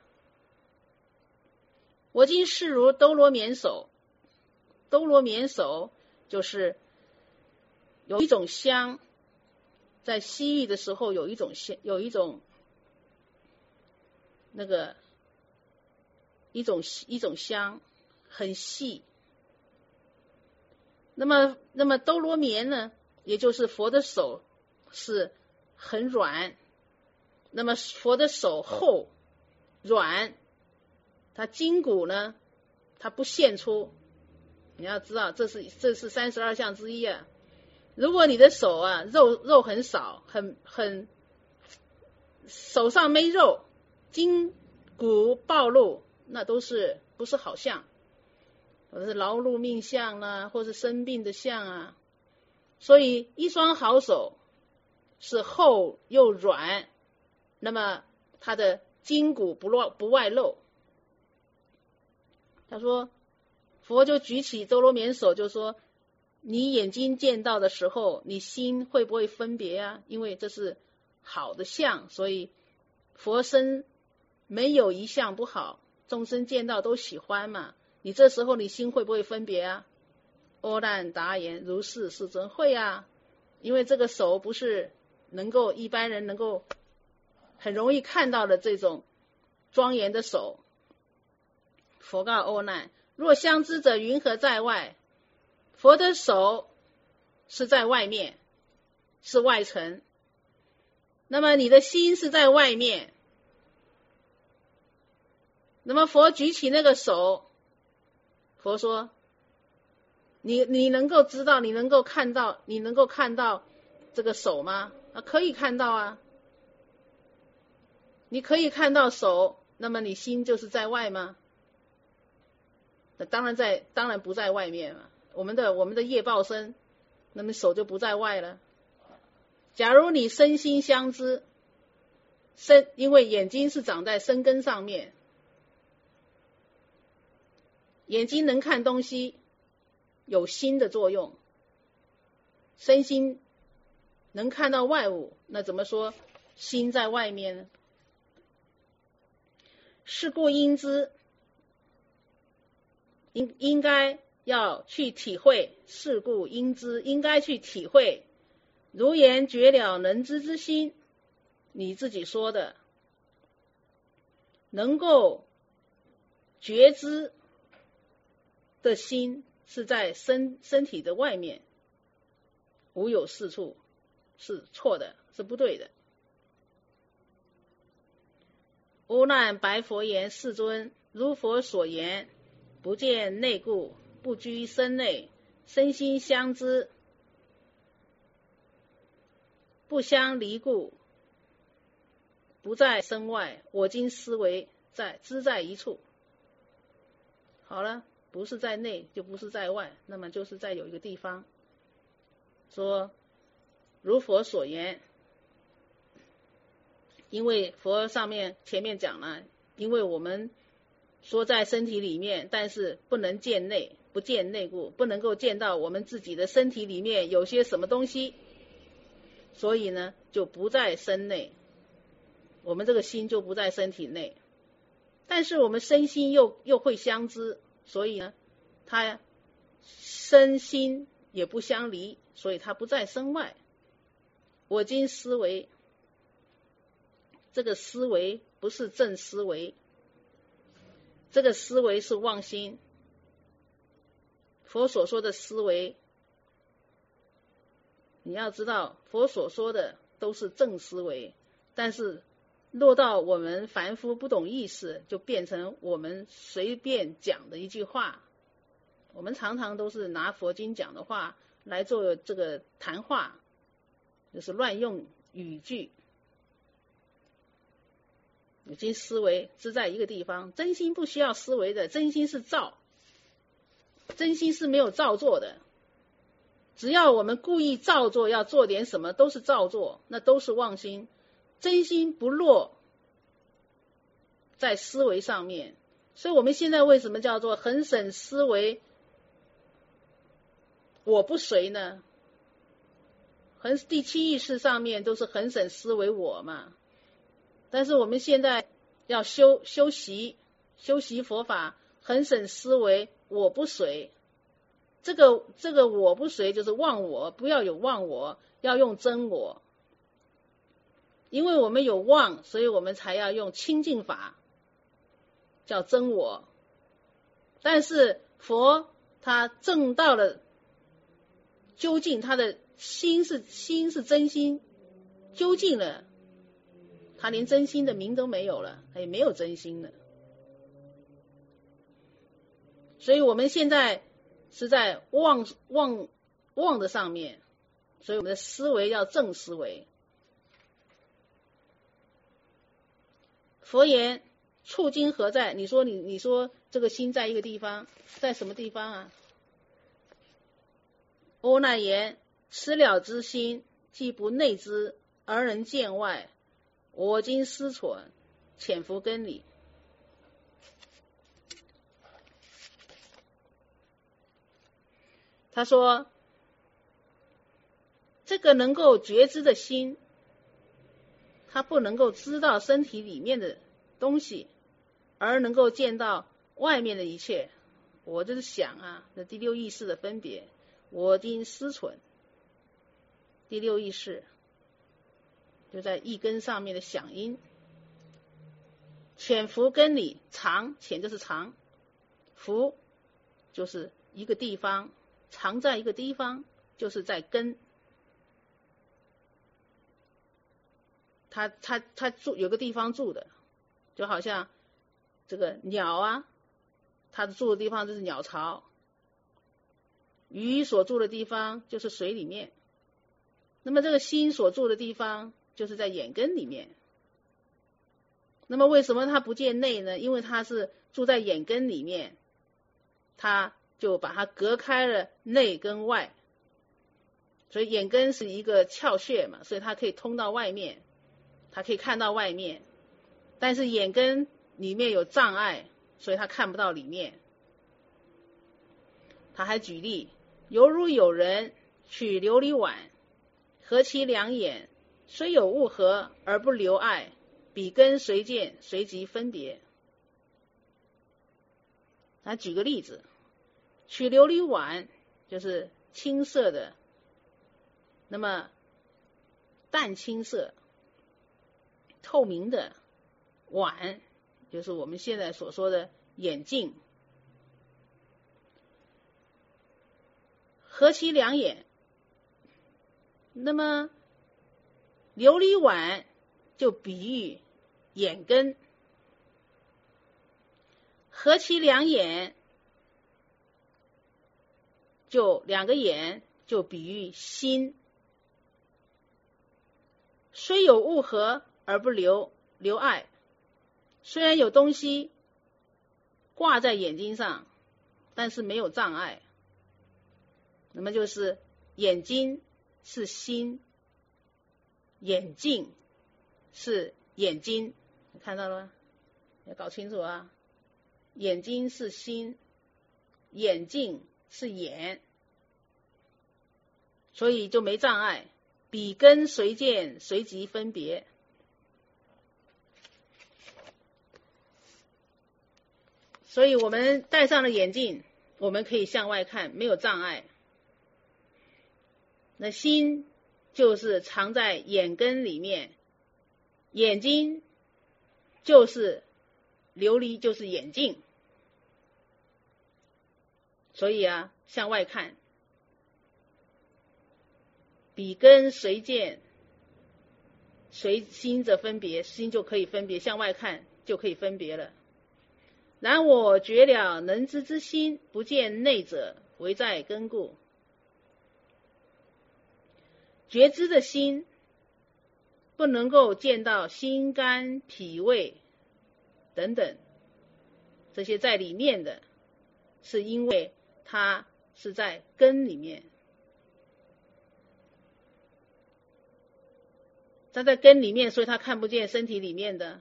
我今视如兜罗绵手，兜罗绵手就是有一种香，在西域的时候有一种香，有一种那个一种一种香很细。那么那么兜罗绵呢，也就是佛的手是很软，那么佛的手厚软，它筋骨呢它不现出。你要知道这是这是三十二相之一啊。如果你的手啊肉肉很少，很很手上没肉，筋骨暴露，那都是不是好相，或者是劳碌命相啊，或是生病的相啊。所以一双好手是厚又软，那么它的筋骨不落不外露。他说佛就举起兜罗绵手，就说你眼睛见到的时候，你心会不会分别啊？因为这是好的相，所以佛身没有一相不好，众生见到都喜欢嘛。你这时候你心会不会分别啊？阿难答言：如是，世尊会啊。因为这个手不是能够一般人能够很容易看到的这种庄严的手。佛告阿难：若相知者，云何在外？佛的手是在外面，是外层，那么你的心是在外面。那么佛举起那个手，佛说你你能够知道，你能够看到，你能够看到这个手吗？啊，可以看到啊。你可以看到手，那么你心就是在外吗？当然在，当然不在外面嘛。我们的我们的业报身，那么手就不在外了。假如你身心相知，身因为眼睛是长在身根上面，眼睛能看东西，有心的作用，身心能看到外物，那怎么说心在外面呢？是故应知，应应该要去体会，是故应知，应该去体会如言觉了能知之心。你自己说的能够觉知的心是在身身体的外面，无有是处，是错的，是不对的。阿难白佛言：世尊，如佛所言，不见内故，不居身内，身心相知，不相离故，不在身外。我今思维在知在一处。好了，不是在内就不是在外，那么就是在有一个地方。说如佛所言，因为佛上面前面讲了，因为我们说在身体里面，但是不能见内，不见内故，不能够见到我们自己的身体里面有些什么东西，所以呢就不在身内，我们这个心就不在身体内。但是我们身心又又会相知，所以呢它身心也不相离，所以它不在身外。我今思维这个思维不是正思维，这个思维是妄心。佛所说的思维，你要知道佛所说的都是正思维，但是落到我们凡夫不懂意思，就变成我们随便讲的一句话。我们常常都是拿佛经讲的话来做这个谈话，就是乱用语句。有些思维只在一个地方，真心不需要思维的，真心是造，真心是没有造作的。只要我们故意造作，要做点什么，都是造作，那都是妄心。真心不落在思维上面，所以我们现在为什么叫做恒审思维我不随呢？恒第七意识上面都是恒审思维我嘛，但是我们现在要修修习修习佛法，恒审思维我不随。这个这个我不随就是忘我，不要有忘我，要用真我。因为我们有忘，所以我们才要用清净法，叫真我。但是佛他证到了究竟，他的心是心是真心，究竟了，他连真心的名都没有了，他也没有真心了。所以我们现在是在妄妄妄的上面，所以我们的思维要正思维。佛言触今何在？你说你你说这个心在一个地方，在什么地方啊？阿难言：吃了之心，既不内知，而能见外。我今思忖，潜伏根里。他说，这个能够觉知的心，他不能够知道身体里面的东西，而能够见到外面的一切。我就是想啊，这第六意识的分别，我今思忖，第六意识就在意根上面的响音。潜伏根里，藏潜就是藏，伏就是一个地方，藏在一个地方，就是在根。他他他住有个地方住的，就好像这个鸟啊，它住的地方就是鸟巢，鱼所住的地方就是水里面，那么这个心所住的地方就是在眼根里面。那么为什么它不见内呢？因为它是住在眼根里面，它就把它隔开了内跟外，所以眼根是一个窍穴嘛，所以它可以通到外面，它可以看到外面。但是眼根里面有障碍，所以他看不到里面。他还举例，犹如有人取琉璃碗，合其两眼，虽有物合而不留碍，彼根随见，随即分别。他举个例子，取琉璃碗就是青色的，那么淡青色透明的碗，就是我们现在所说的眼镜，合其两眼。那么琉璃碗就比喻眼根，合其两眼就两个眼就比喻心。虽有物合而不留留碍，虽然有东西挂在眼睛上，但是没有障碍。那么就是眼睛是心，眼镜是眼睛，你看到了吗？要搞清楚啊！眼睛是心，眼镜是眼，所以就没障碍。彼根随见，随即分别。所以我们戴上了眼镜，我们可以向外看，没有障碍。那心就是藏在眼根里面， 眼睛就是琉璃，就是眼镜。所以啊，向外看，笔根随见，随心者分别，心就可以分别，向外看就可以分别了。然我觉了能知之心，不见内者，唯在根故。觉知的心不能够见到心肝脾胃等等这些在里面的，是因为它是在根里面，它在根里面，所以它看不见身体里面的。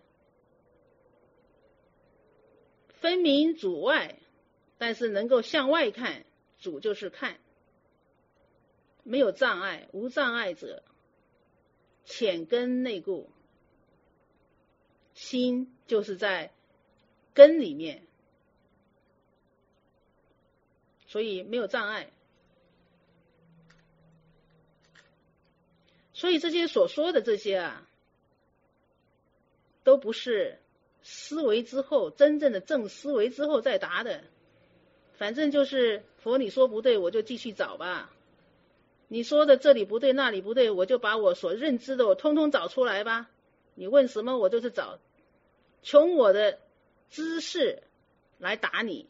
分明主外，但是能够向外看，主就是看，没有障碍，无障碍者，浅根内固。心就是在根里面，所以没有障碍。所以这些所说的这些啊，都不是思维之后，真正的正思维之后再答的。反正就是佛你说不对，我就继续找吧。你说的这里不对那里不对，我就把我所认知的我通通找出来吧。你问什么我就是找，从我的知识来答你。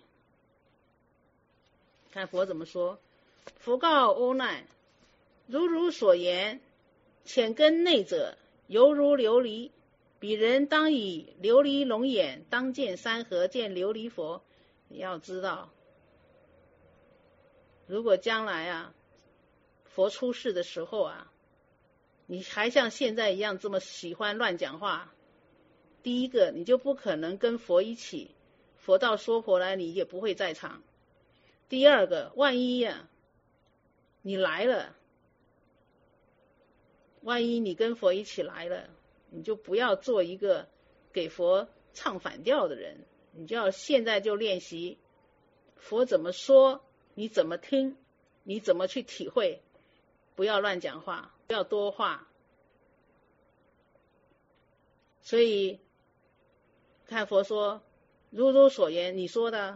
看佛怎么说，佛告阿难，如汝所言，浅根内者犹如琉璃，彼人当以琉璃龙眼，当见山河，见琉璃佛。你要知道，如果将来啊佛出世的时候啊，你还像现在一样这么喜欢乱讲话，第一个你就不可能跟佛一起，佛到说婆来你也不会在场。第二个，万一啊你来了，万一你跟佛一起来了，你就不要做一个给佛唱反调的人，你就要现在就练习佛怎么说你怎么听，你怎么去体会，不要乱讲话，不要多话。所以看佛说如汝所言，你说的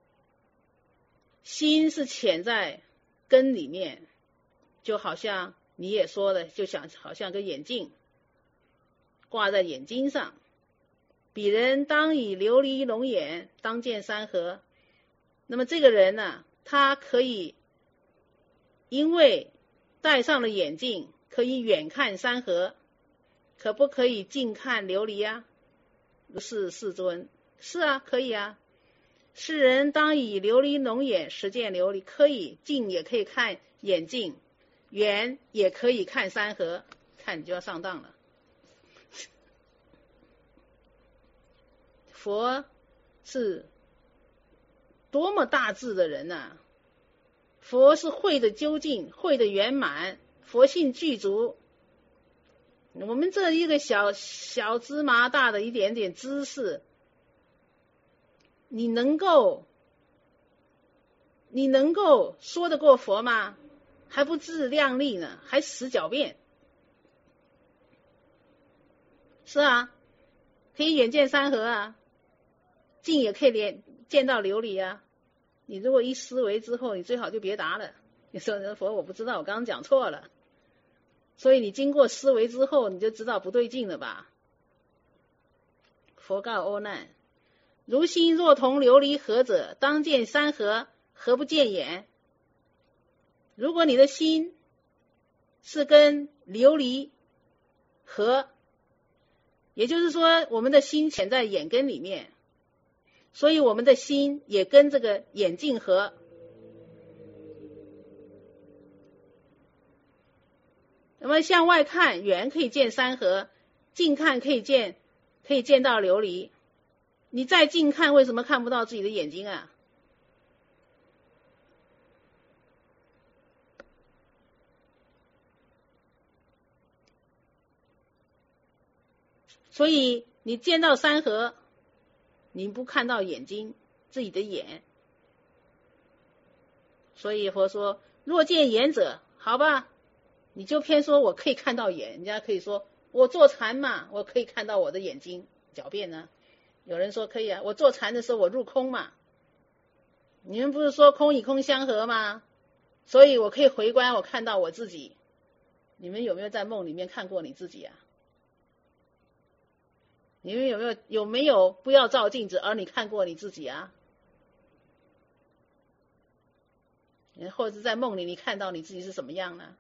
心是潜在根里面，就好像你也说的，就想好像个眼镜挂在眼睛上。彼人当以琉璃龙眼，当见山河。那么这个人呢、啊，他可以因为戴上了眼镜，可以远看山河，可不可以近看琉璃啊？是世尊，是啊，可以啊。世人当以琉璃龙眼，实见琉璃，可以近也可以看眼镜，远也可以看山河，看你就要上当了。佛是多么大智的人啊，佛是慧的究竟，慧的圆满，佛性具足。我们这一个小小芝麻大的一点点知识，你能够你能够说得过佛吗？还不自量力呢，还死狡辩。是啊，可以远见山河啊，近也可以连见到琉璃啊。你如果一思维之后，你最好就别答了。你说佛我不知道，我刚刚讲错了。所以你经过思维之后，你就知道不对劲了吧？佛告阿难，如心若同琉璃合者，当见山河，何不见眼？如果你的心是跟琉璃合，也就是说我们的心潜在眼根里面，所以我们的心也跟这个眼镜合。那么向外看，远可以见山河，近看可以见可以见到琉璃。你再近看，为什么看不到自己的眼睛啊？所以你见到山河，你不看到眼睛，自己的眼。所以佛说，若见眼者，好吧，你就偏说我可以看到眼，人家可以说我坐禅嘛，我可以看到我的眼睛狡辩呢。有人说可以啊，我坐禅的时候我入空嘛。你们不是说空与空相合吗？所以我可以回观，我看到我自己。你们有没有在梦里面看过你自己啊？你们有没有有没有不要照镜子，而你看过你自己啊？或者是在梦里你看到你自己是什么样呢？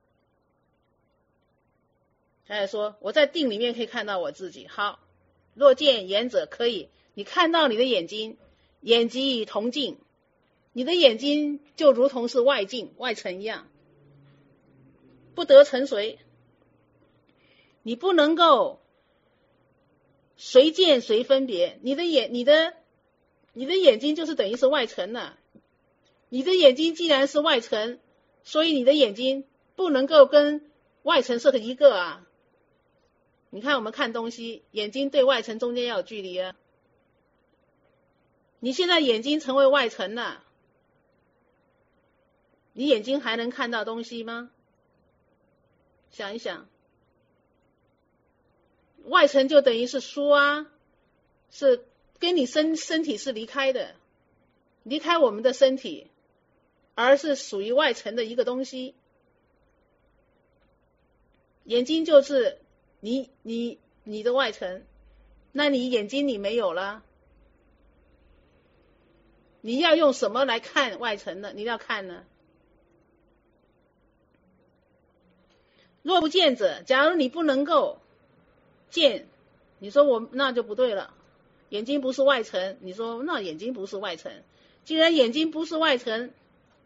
他也说我在定里面可以看到我自己。好，若见眼者可以，你看到你的眼睛，眼即以同镜，你的眼睛就如同是外镜外尘一样，不得成随，你不能够随见随分别，你的眼你的你的眼睛就是等于是外尘了。你的眼睛既然是外尘，所以你的眼睛不能够跟外尘是一个啊。你看我们看东西，眼睛对外尘中间要有距离啊。你现在眼睛成为外尘了，你眼睛还能看到东西吗？想一想，外尘就等于是书啊，是跟你身身体是离开的，离开我们的身体，而是属于外层的一个东西。眼睛就是你你你的外层，那你眼睛你没有了，你要用什么来看外层呢？你要看呢？若不见者，假如你不能够见，你说我那就不对了，眼睛不是外层，你说那眼睛不是外层，既然眼睛不是外层，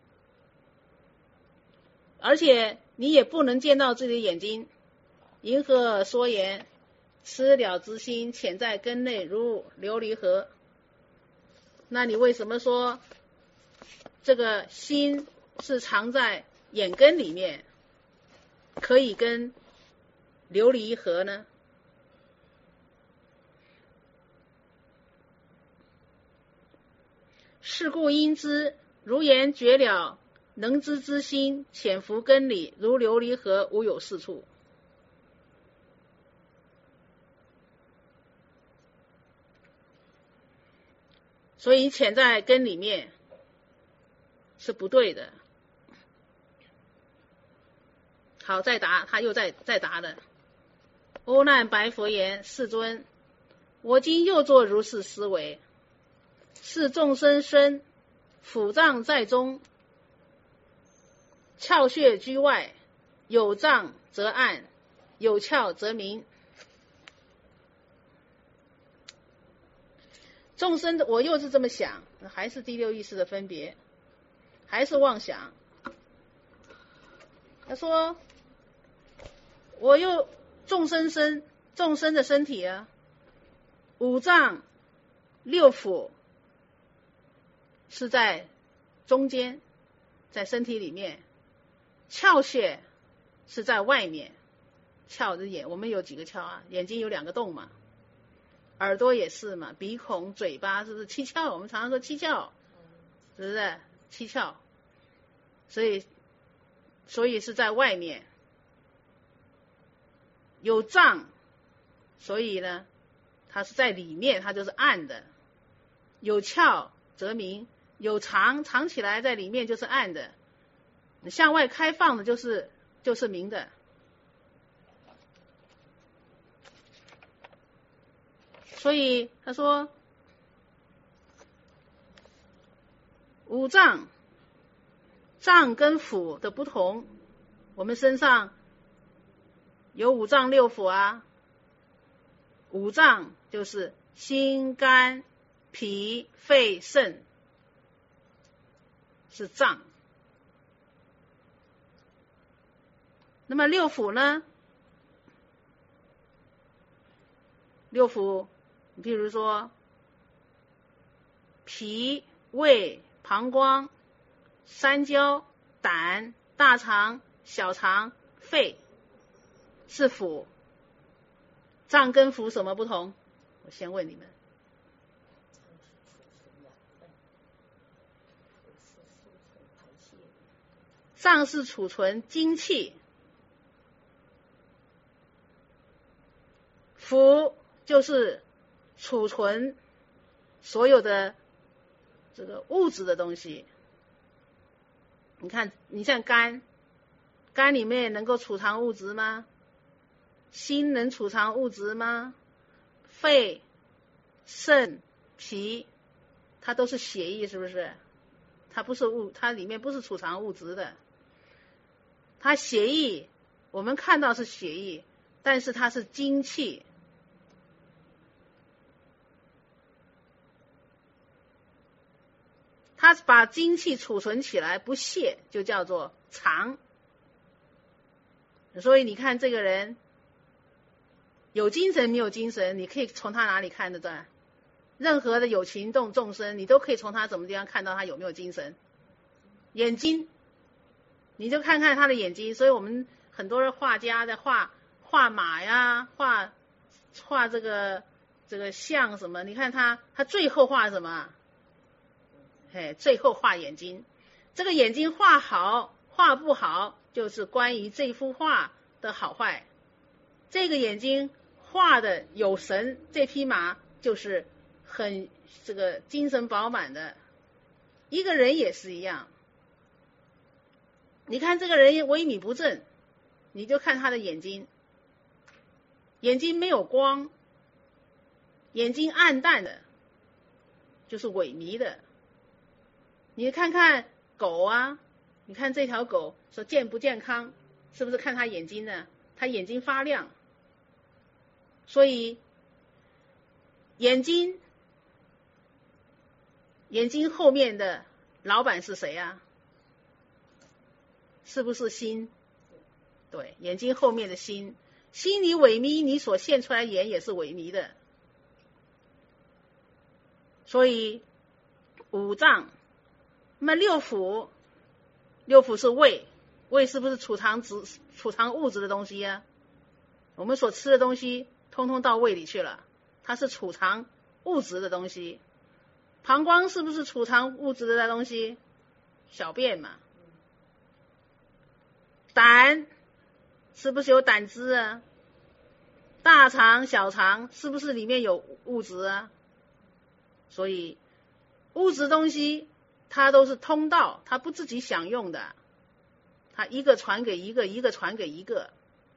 而且你也不能见到自己的眼睛，银河而说言，痴了之心潜在根内如琉璃河。那你为什么说这个心是藏在眼根里面，可以跟琉璃河呢？是故应知，如言绝了能知之心，潜伏根里，如琉璃河，无有是处。所以潜在根里面是不对的。好，再答，他又再再答了。阿难白佛言：世尊，我今又作如是思维，是众生身，腑脏在中，窍穴居外，有脏则暗，有窍则明。众生的，我又是这么想，还是第六意识的分别，还是妄想。他说我又众生身，众生的身体啊，五脏六腑是在中间，在身体里面，窍穴是在外面。窍的眼，我们有几个窍啊？眼睛有两个洞嘛，耳朵也是嘛，鼻孔、嘴巴是不是七窍？我们常常说七窍，是不是七窍？所以，所以是在外面。有脏，所以呢，它是在里面，它就是暗的。有窍则明，有藏，藏起来在里面就是暗的。向外开放的就是就是明的。所以他说，五脏脏跟腑的不同，我们身上有五脏六腑啊。五脏就是心、肝、脾、肺、肾，是脏。那么六腑呢？六腑，比如说脾、胃、膀胱、三焦、胆、大肠、小肠、肺是腑。脏跟腑什么不同？我先问你们。脏是储存精气， 腑就是储存所有的这个物质的东西。你看，你像肝，肝里面能够储藏物质吗？心能储藏物质吗？肺、肾、脾，它都是血液，是不是？它不是物，它里面不是储藏物质的。它血液，我们看到是血液，但是它是精气。它把精气储存起来不泄，就叫做藏。所以你看这个人有精神没有精神，你可以从他哪里看得到？任何的有情动众生，你都可以从他什么地方看到他有没有精神。眼睛，你就看看他的眼睛。所以我们很多人画家在画画马呀，画画这个这个像什么？你看他他最后画什么？哎，最后画眼睛。这个眼睛画好画不好，就是关于这幅画的好坏。这个眼睛画的有神，这匹马就是很这个精神饱满的。一个人也是一样，你看这个人萎靡不振，你就看他的眼睛，眼睛没有光，眼睛暗淡的，就是萎靡的。你看看狗啊，你看这条狗说健不健康，是不是看它眼睛呢？它眼睛发亮。所以眼睛眼睛后面的老板是谁啊？是不是心？对，眼睛后面的心，心里萎靡，你所现出来眼也是萎靡的。所以五脏，那么六腑，六腑是胃，胃是不是储藏质储藏物质的东西啊？我们所吃的东西通通到胃里去了，它是储藏物质的东西。膀胱是不是储藏物质的东西？小便嘛。胆是不是有胆汁啊？大肠、小肠是不是里面有物质啊？所以物质东西它都是通道，它不自己享用的，它一个传给一个，一个传给一个，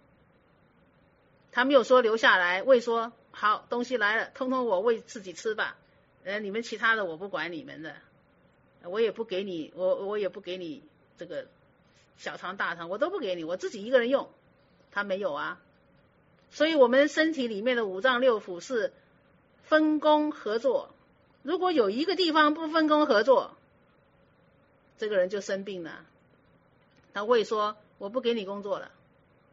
他没有说留下来。胃说好，东西来了，通通我喂自己吃吧，呃，你们其他的我不管你们的，我也不给你，我我也不给你这个小肠大肠，我都不给你，我自己一个人用。他没有啊。所以我们身体里面的五脏六腑是分工合作，如果有一个地方不分工合作，这个人就生病了。他胃说我不给你工作了，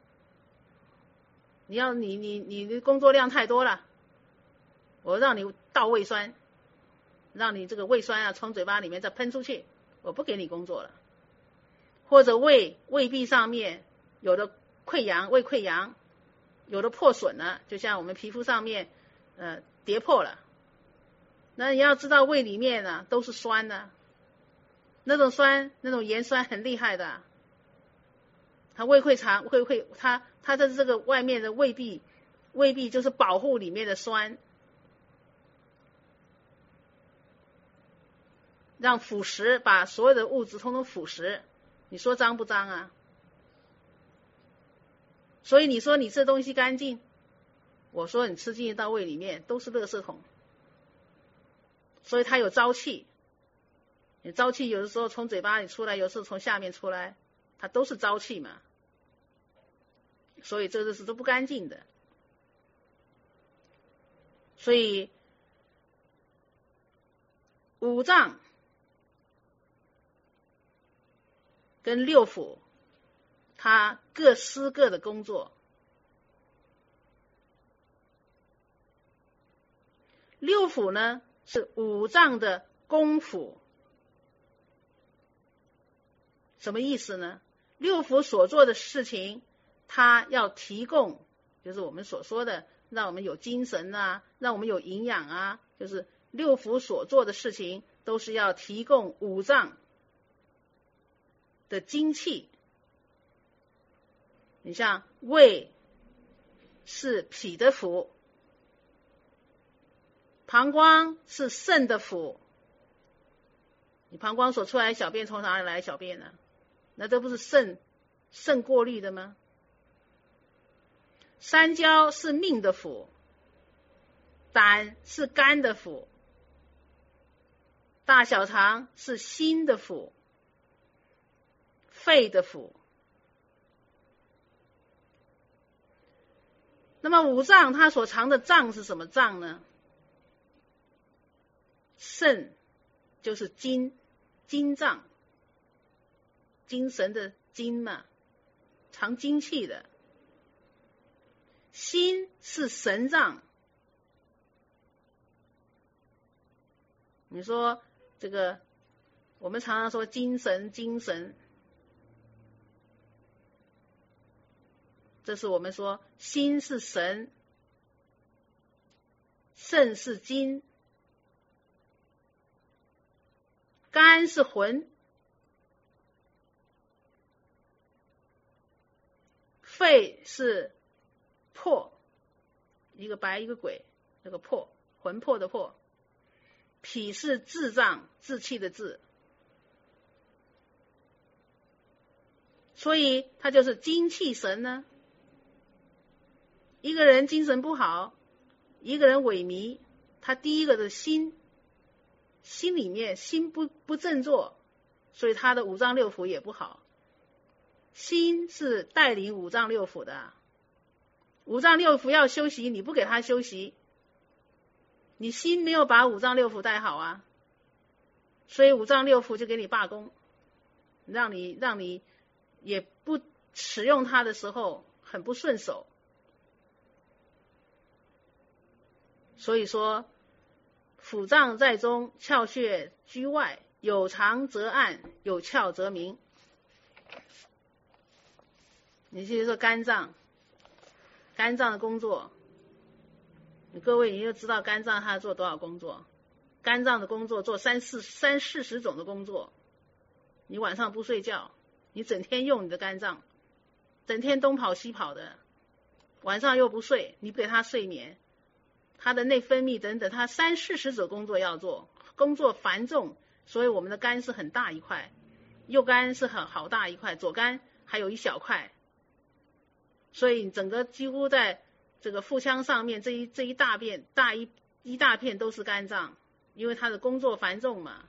你要你你你的工作量太多了，我让你倒胃酸，让你这个胃酸啊从嘴巴里面再喷出去，我不给你工作了。或者胃胃壁上面有的溃疡，胃溃疡有的破损了，就像我们皮肤上面呃跌破了，那你要知道胃里面呢都是酸的，那种酸那种盐酸很厉害的，它胃溃肠会会它它的这个外面的胃壁，胃壁就是保护里面的酸，让腐蚀把所有的物质通通腐蚀，你说脏不脏啊？所以你说你吃东西干净，我说你吃进到胃里面都是垃圾桶，所以它有沼气，你沼气有的时候从嘴巴里出来，有时候从下面出来，它都是沼气嘛，所以这个是都不干净的。所以五脏跟六腑它各司各的工作。六腑呢是五脏的公腑。什么意思呢？六腑所做的事情，它要提供，就是我们所说的让我们有精神啊，让我们有营养啊，就是六腑所做的事情都是要提供五脏的精气。你像胃是脾的腑， 膀胱是肾的府，你膀胱所出来的小便从哪里来的小便呢？那这不是肾肾过滤的吗？三焦是命的府，胆是肝的府，大小肠是心的府，肺的府。那么五脏它所藏的脏是什么脏呢？肾就是精，精脏，精神的精嘛，藏精气的。心是神脏。你说这个，我们常常说精神，精神，这是我们说心是神，肾是精，肝是魂，肺是魄，一个白一个鬼，这个魄，魂魄的魄。脾是志脏，志气的志，所以它就是精气神呢。一个人精神不好，一个人萎靡，他第一个的心，心里面心不不振作，所以他的五脏六腑也不好。心是带领五脏六腑的，五脏六腑要休息，你不给他休息，你心没有把五脏六腑带好啊，所以五脏六腑就给你罢工，让你让你也不使用它的时候很不顺手。所以说腑脏在中，窍穴居外，有长则暗，有窍则明。你比如说肝脏，肝脏的工作，各位你就知道肝脏它做多少工作。肝脏的工作做三四三四十种的工作，你晚上不睡觉，你整天用你的肝脏，整天东跑西跑的，晚上又不睡，你不给他睡眠，他的内分泌等等，他三四十种工作要做，工作繁重，所以我们的肝是很大一块，右肝是很好大一块，左肝还有一小块，所以整个几乎在这个腹腔上面这一这一大片大一一大片都是肝脏，因为它的工作繁重嘛。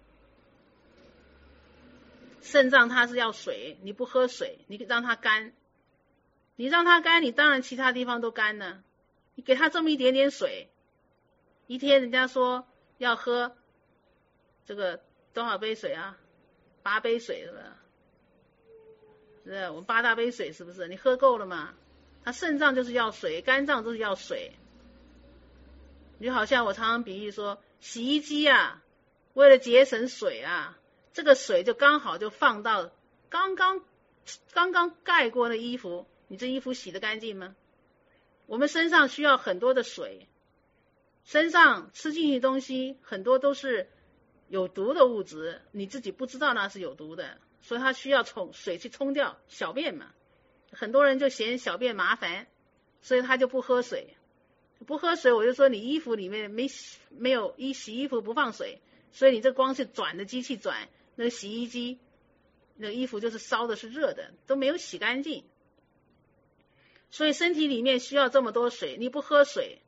肾脏它是要水，你不喝水，你让它干，你让它干，你当然其他地方都干了。你给它这么一点点水，一天人家说要喝这个多少杯水啊？八杯水是不是？是不是？我们八大杯水是不是？你喝够了吗？它肾脏就是要水，肝脏都是要水。就好像我常常比喻说，洗衣机啊，为了节省水啊，这个水就刚好就放到刚刚刚刚盖过的衣服，你这衣服洗得干净吗？我们身上需要很多的水，身上吃进去的东西很多都是有毒的物质，你自己不知道那是有毒的，所以它需要冲水去冲掉小便嘛。很多人就嫌小便麻烦，所以他就不喝水。不喝水，我就说你衣服里面没没有一洗衣服不放水，所以你这光是转的机器转，那个洗衣机那个衣服就是烧的是热的，都没有洗干净。所以身体里面需要这么多水，你不喝水，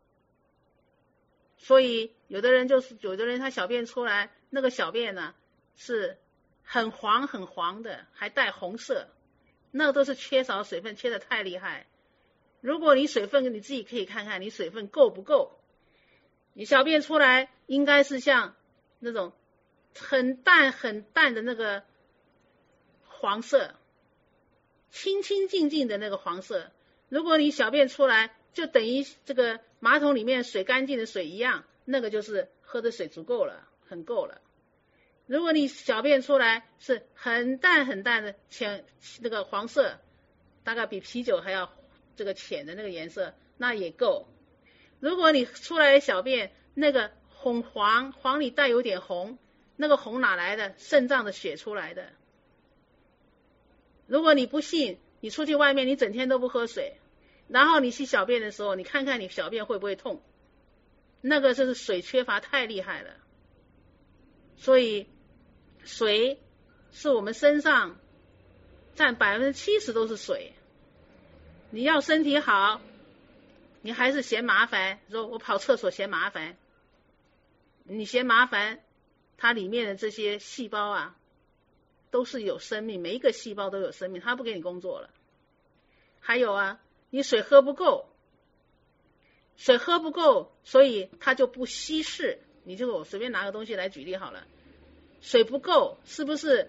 所以有的人就是有的人他小便出来，那个小便呢是很黄很黄的，还带红色，那都是缺少水分，缺得太厉害。如果你水分你自己可以看看你水分够不够，你小便出来应该是像那种很淡很淡的那个黄色，清清净净的那个黄色。如果你小便出来就等于这个马桶里面水干净的水一样，那个就是喝的水足够了，很够了。如果你小便出来是很淡很淡的浅那个黄色，大概比啤酒还要这个浅的那个颜色，那也够。如果你出来小便那个红黄黄里带有点红，那个红哪来的？肾脏的血出来的。如果你不信，你出去外面你整天都不喝水，然后你去小便的时候，你看看你小便会不会痛， 那个就是水缺乏太厉害了。所以水是我们身上占百分之七十都是水。你要身体好，你还是嫌麻烦，说我跑厕所嫌麻烦，你嫌麻烦，它里面的这些细胞啊都是有生命，每一个细胞都有生命，它不给你工作了。还有啊，你水喝不够，水喝不够，所以它就不稀释。你就我随便拿个东西来举例好了，水不够，是不是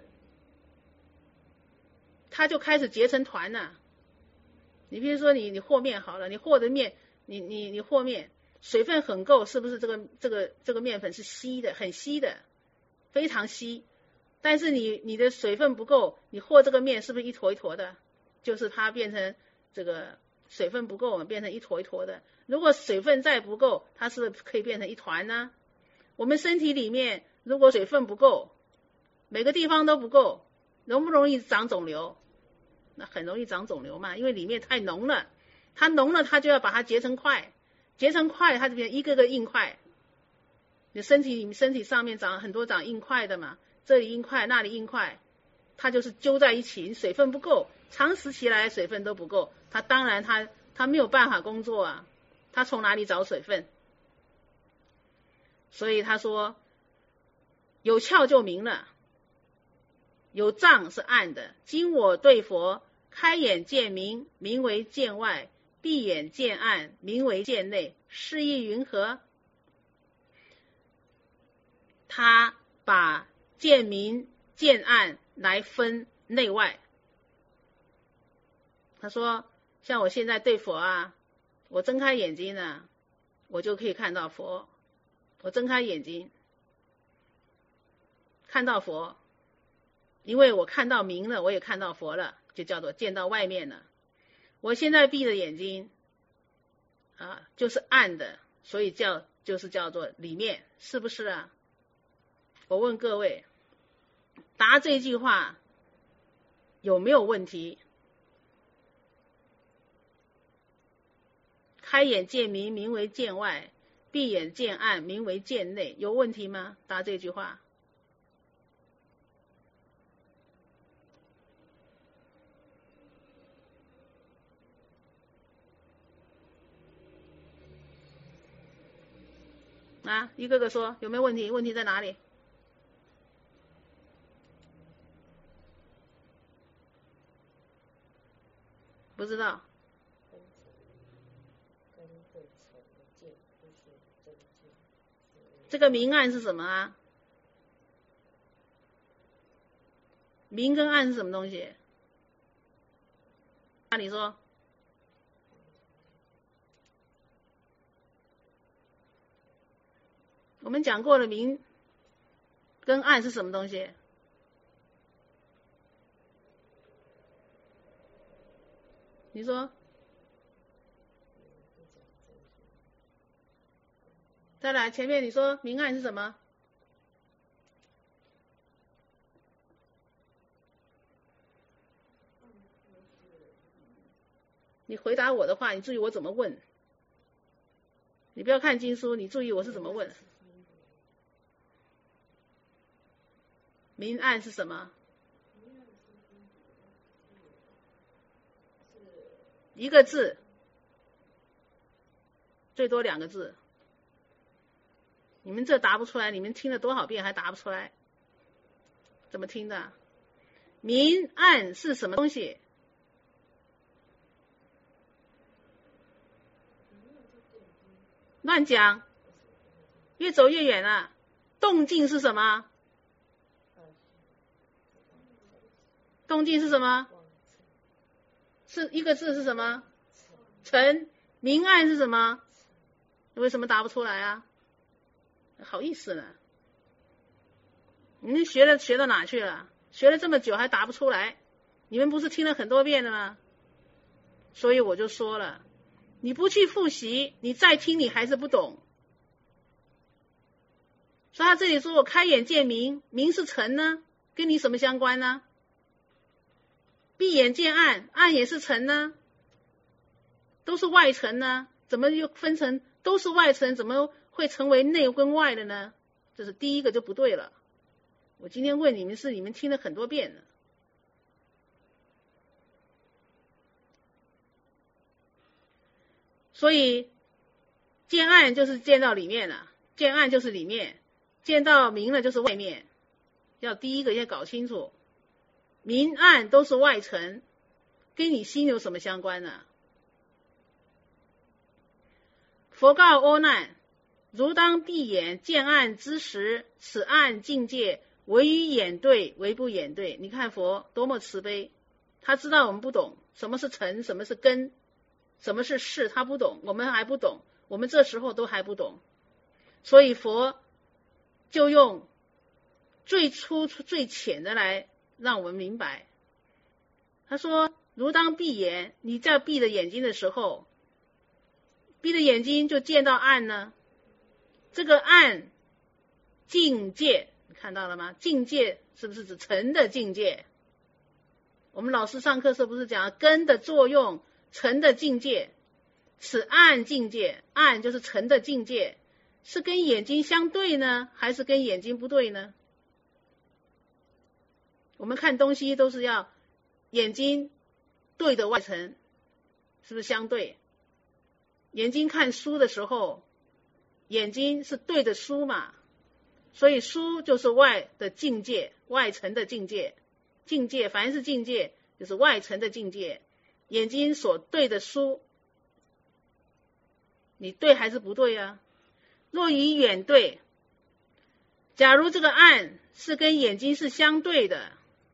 它就开始结成团了？你比如说你你和面好了，你和的面，你你你和面，水分很够，是不是这个这个这个面粉是稀的，很稀的，非常稀？但是你你的水分不够，你和这个面是不是一坨一坨的？就是它变成这个水分不够，变成一坨一坨的。如果水分再不够，它是不是可以变成一团呢？我们身体里面如果水分不够，每个地方都不够，容不容易长肿瘤？那很容易长肿瘤嘛，因为里面太浓了，它浓了，它就要把它结成块，结成块，它就变成一个个硬块。你身体里面身体上面长很多长硬块的嘛，这里硬块，那里硬块，它就是揪在一起，水分不够，长时期来水分都不够，它当然它它没有办法工作啊，它从哪里找水分？所以他说，有窍就明了，有障是暗的。今我对佛，开眼见明，明为见外；闭眼见暗，明为见内。是意云何？他把见明见暗来分内外。他说，像我现在对佛啊，我睁开眼睛呢，我就可以看到佛。我睁开眼睛看到佛，因为我看到明了，我也看到佛了，就叫做见到外面了。我现在闭着眼睛啊，就是暗的，所以叫就是叫做里面，是不是啊？我问各位，答这句话有没有问题？开眼见明，明为见外；闭眼见暗，明为见内，有问题吗？答这句话。啊，一个个说有没有问题？问题在哪里？不知道。这个明暗是什么啊？明跟暗是什么东西？那你说？我们讲过了，明跟暗是什么东西？你说？再来，前面你说明暗是什么？你回答我的话，你注意我怎么问。你不要看经书，你注意我是怎么问。明暗是什么？一个字，最多两个字。你们这答不出来，你们听了多少遍还答不出来？怎么听的？明暗是什么东西？乱讲，越走越远了。动静是什么？动静是什么？是一个字是什么？沉。明暗是什么？为什么答不出来啊？好意思呢，你们学了学到哪去了？学了这么久还答不出来，你们不是听了很多遍了吗？所以我就说了，你不去复习，你再听你还是不懂。所以他这里说我开眼见明，明是尘呢，跟你什么相关呢？闭眼见暗，暗也是尘呢，都是外尘呢，怎么又分成都是外尘，怎么会成为内跟外的呢？这是第一个就不对了。我今天问你们是你们听了很多遍了。所以见暗就是见到里面了，见暗就是里面，见到明了就是外面。要第一个要搞清楚，明暗都是外层，跟你心有什么相关呢？佛告阿难：如当闭眼见暗之时，此暗境界唯于眼对，唯不眼对。你看佛多么慈悲，他知道我们不懂什么是尘，什么是根，什么是事，他不懂，我们还不懂，我们这时候都还不懂，所以佛就用最粗最浅的来让我们明白。他说如当闭眼，你在闭着眼睛的时候，闭着眼睛就见到暗呢，这个暗境界你看到了吗？境界是不是指尘的境界？我们老师上课时不是讲根的作用，尘的境界，此暗境界，暗就是尘的境界，是跟眼睛相对呢，还是跟眼睛不对呢？我们看东西都是要眼睛对的外层，是不是相对？眼睛看书的时候，眼睛是对着书嘛，所以书就是外的境界，外层的境界。境界凡是境界就是外层的境界，眼睛所对的书，你对还是不对啊？若以远对，假如这个暗是跟眼睛是相对的，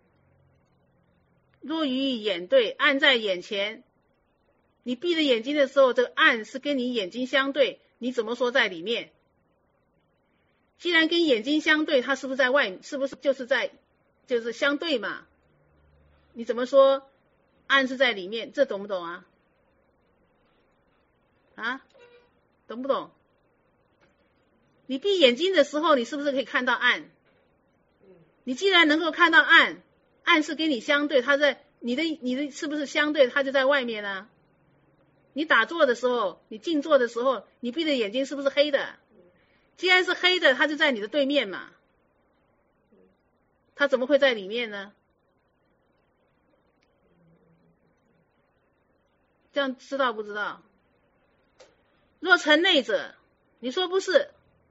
若以眼对，暗在眼前，你闭着眼睛的时候，这个暗是跟你眼睛相对，你怎么说在里面？既然跟眼睛相对，它是不是在外？是不是就是在就是相对嘛？你怎么说暗是在里面？这懂不懂啊？啊，懂不懂？你闭眼睛的时候，你是不是可以看到暗？你既然能够看到暗，暗是跟你相对，它在你的你的是不是相对？它就在外面啊。你打坐的时候，你静坐的时候，你闭着眼睛是不是黑的？既然是黑的，它就在你的对面嘛，它怎么会在里面呢？这样知道不知道？若成内者，你说不是，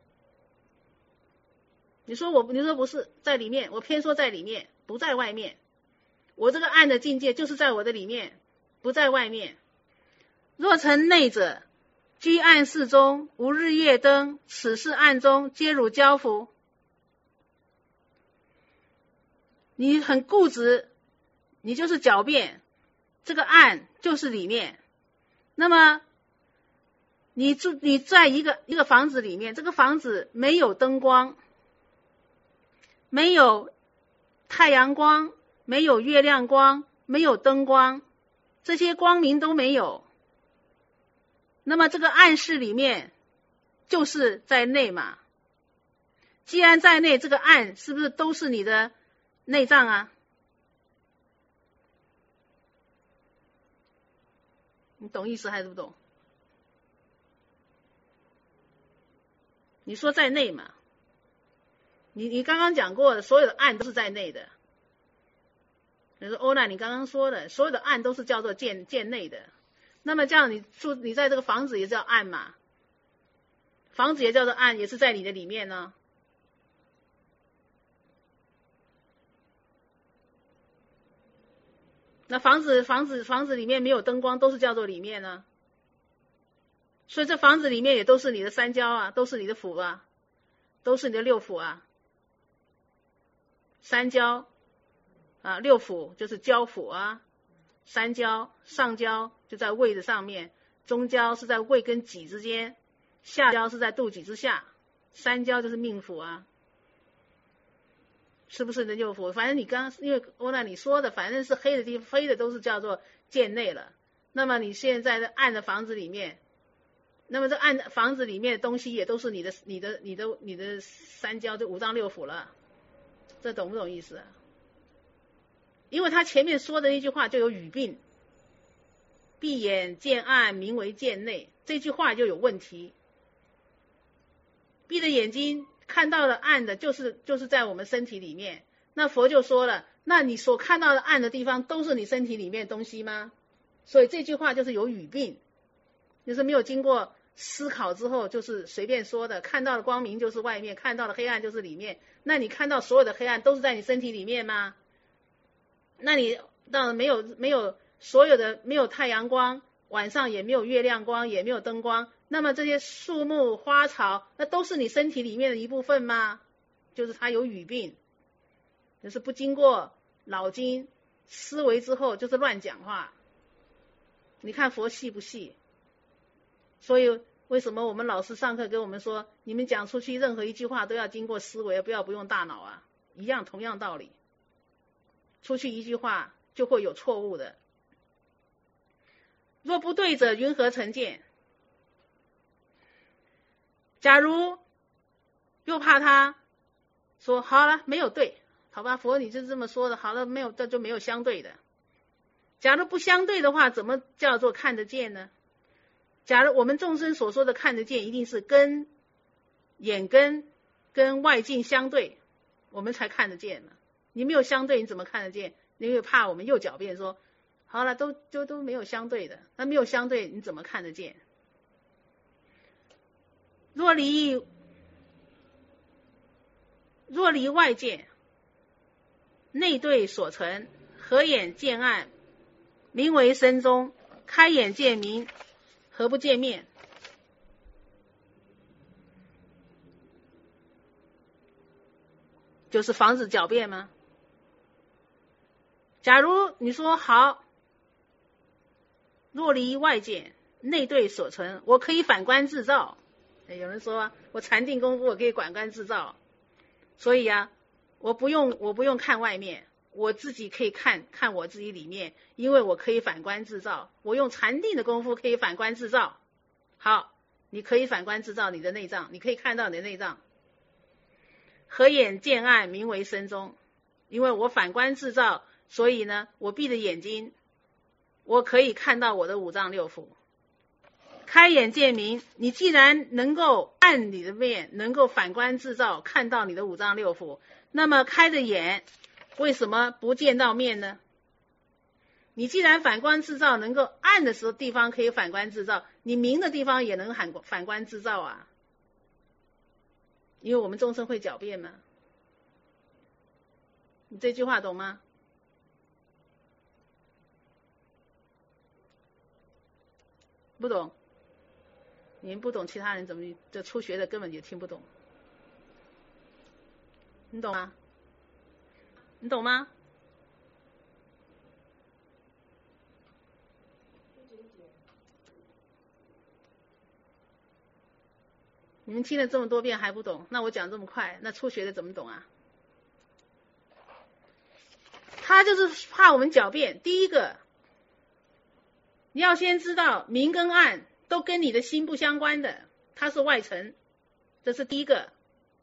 你说我，你说不是在里面，我偏说在里面，不在外面。我这个暗的境界就是在我的里面，不在外面。若成内者，居暗室中，无日月灯，此事暗中皆汝交付。你很固执，你就是狡辩，这个暗就是里面。那么你住你在一个一个房子里面，这个房子没有灯光，没有太阳光，没有月亮光，没有灯光，这些光明都没有。那么这个暗室里面就是在内嘛，既然在内，这个暗是不是都是你的内脏啊？你懂意思还是不懂？你说在内嘛，你你刚刚讲过的所有的暗都是在内的。比如说欧娜你刚刚说的所有的暗都是叫做见见内的，那么这样你住你在这个房子也叫暗嘛，房子也叫做暗，也是在你的里面呢。那房子房子房子里面没有灯光，都是叫做里面呢。所以这房子里面也都是你的三焦啊，都是你的腑啊，都是你的六腑啊。三焦啊，六腑就是焦腑啊，三焦上焦就在胃的上面，中焦是在胃跟脊之间，下焦是在肚脐之下，三焦就是命腑啊。是不是你的六腑？反正你刚刚因为欧娜你说的反正是黑的地方，黑的都是叫做见内了。那么你现在在暗的房子里面，那么这暗房子里面的东西也都是你的你的你的你的三焦，就五脏六腑了。这懂不懂意思啊？因为他前面说的那句话就有语病，闭眼见暗名为见内，这句话就有问题。 闭着眼睛看到的暗的，就是就是在我们身体里面。那佛就说了，那你所看到的暗的地方，都是你身体里面的东西吗？所以这句话就是有语病，就是没有经过思考之后，就是随便说的。看到的光明就是外面，看到的黑暗就是里面。那你看到所有的黑暗都是在你身体里面吗？那你当然没有没有所有的没有太阳光，晚上也没有月亮光，也没有灯光。那么这些树木花草，那都是你身体里面的一部分吗？就是它有语病，就是不经过脑筋思维之后，就是乱讲话。你看佛细不细？所以为什么我们老师上课给我们说，你们讲出去任何一句话都要经过思维，不要不用大脑啊？一样，同样道理。出去一句话就会有错误的。若不对者，云何成见？假如又怕他说好了没有对，好吧，佛你是这么说的，好了没有，这就没有相对的。假如不相对的话，怎么叫做看得见呢？假如我们众生所说的看得见，一定是跟眼根跟外境相对，我们才看得见嘛。你没有相对，你怎么看得见？因为怕我们又狡辩说，好了，都都都没有相对的，那没有相对，你怎么看得见？若离若离外界，内对所成，合眼见暗，名为身中；开眼见明，何不见面？就是防止狡辩吗？假如你说好，若离外界，内对所成，我可以反观自照。有人说我禅定功夫我可以反观自照，所以啊，我不用我不用看外面，我自己可以看看我自己里面，因为我可以反观自照。我用禅定的功夫可以反观自照。好，你可以反观自照你的内脏，你可以看到你的内脏。合眼见暗，名为身中。因为我反观自照，所以呢，我闭着眼睛，我可以看到我的五脏六腑。开眼见明，你既然能够按你的面，能够反观自照，看到你的五脏六腑，那么开着眼，为什么不见到面呢？你既然反观自照，能够暗的时候地方可以反观自照，你明的地方也能反反观自照啊。因为我们众生会狡辩嘛。你这句话懂吗？不懂？你们不懂，其他人怎么这初学的根本就听不懂？你懂吗？你懂吗？你们听了这么多遍还不懂，那我讲这么快，那初学的怎么懂啊？他就是怕我们狡辩。第一个，你要先知道明跟暗都跟你的心不相关的，它是外层，这是第一个。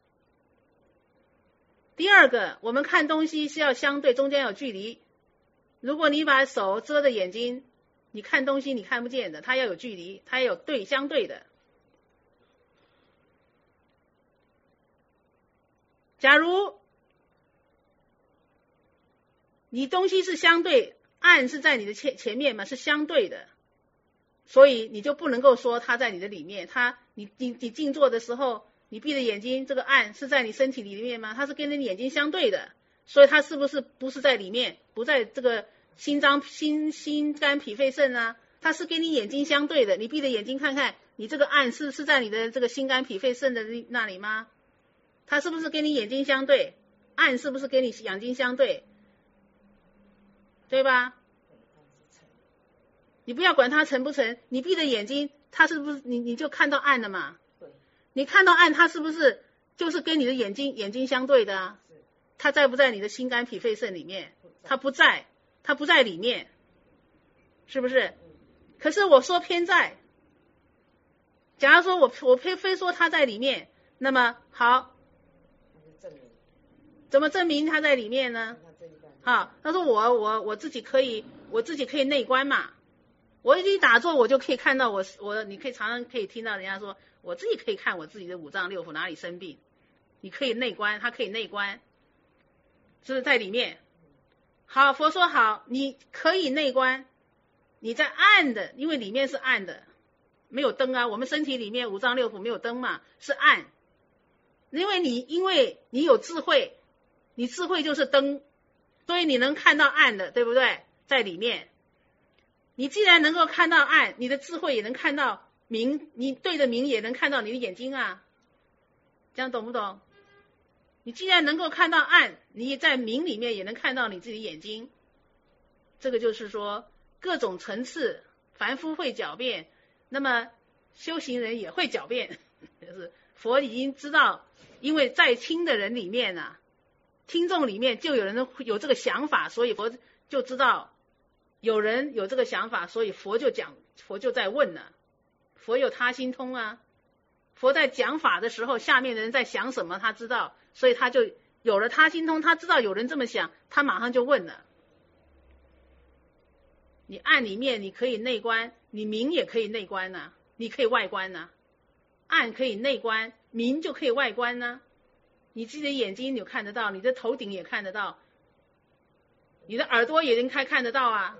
第二个，我们看东西是要相对，中间有距离。如果你把手遮着眼睛，你看东西你看不见的，它要有距离，它要有对相对的。假如你东西是相对，暗是在你的前前面嘛，是相对的，所以你就不能够说它在你的里面。它你你你静坐的时候，你闭着眼睛，这个暗是在你身体里面吗？它是跟你眼睛相对的，所以它是不是不是在里面，不在这个心脏心心肝脾肺肾啊？它是跟你眼睛相对的。你闭着眼睛看看，你这个暗是是在你的这个心肝脾肺肾的那里吗？它是不是跟你眼睛相对？暗是不是跟你眼睛相对？对吧？你不要管它成不成，你闭着眼睛，它是不是你你就看到暗了嘛？你看到暗，它是不是就是跟你的眼睛眼睛相对的啊？它在不在你的心肝脾肺肾里面？它不在，它不在里面，是不是？可是我说偏在。假如说我我非非说它在里面，那么好。怎么证明他在里面呢？好，他说我我我自己可以我自己可以内观嘛， 我一打坐，我就可以看到我我，你可以常常可以听到人家说，我自己可以看我自己的五脏六腑哪里生病，你可以内观，他可以内观，是不是在里面？好，佛说好，你可以内观，你在暗的，因为里面是暗的，没有灯啊，我们身体里面五脏六腑没有灯嘛，是暗，因为你因为你有智慧，你智慧就是灯，所以你能看到暗的，对不对？在里面。你既然能够看到暗，你的智慧也能看到明，你对着明也能看到你的眼睛啊，这样懂不懂？你既然能够看到暗，你在明里面也能看到你自己的眼睛，这个就是说各种层次，凡夫会狡辩，那么修行人也会狡辩，就是佛已经知道，因为在听的人里面啊，听众里面就有人有这个想法，所以佛就知道有人有这个想法，所以佛就讲，佛就在问了，佛有他心通啊，佛在讲法的时候，下面的人在想什么，他知道，所以他就有了他心通，他知道有人这么想，他马上就问了。你暗里面你可以内观，你明也可以内观呐、啊，你可以外观呐、啊，暗可以内观，明就可以外观呐、啊。你自己的眼睛你看得到，你的头顶也看得到，你的耳朵也能开看得到啊。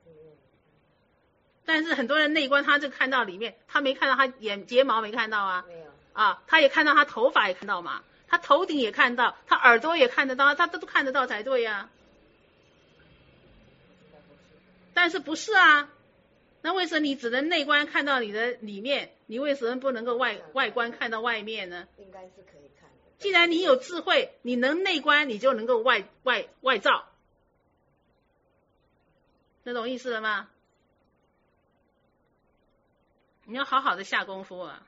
但是很多人内观，他就看到里面，他没看到他眼睫毛没看到啊， 没有啊，他也看到他头发也看到嘛，他头顶也看到，他耳朵也看得到，他都看得到才对呀、啊。但是不是啊？那为什么你只能内观看到你的里面，你为什么不能够外外观看到外面呢？ 应该是可以看的。 既然你有智慧，你能内观，你就能够外外外照，那懂意思了吗？你要好好的下功夫啊！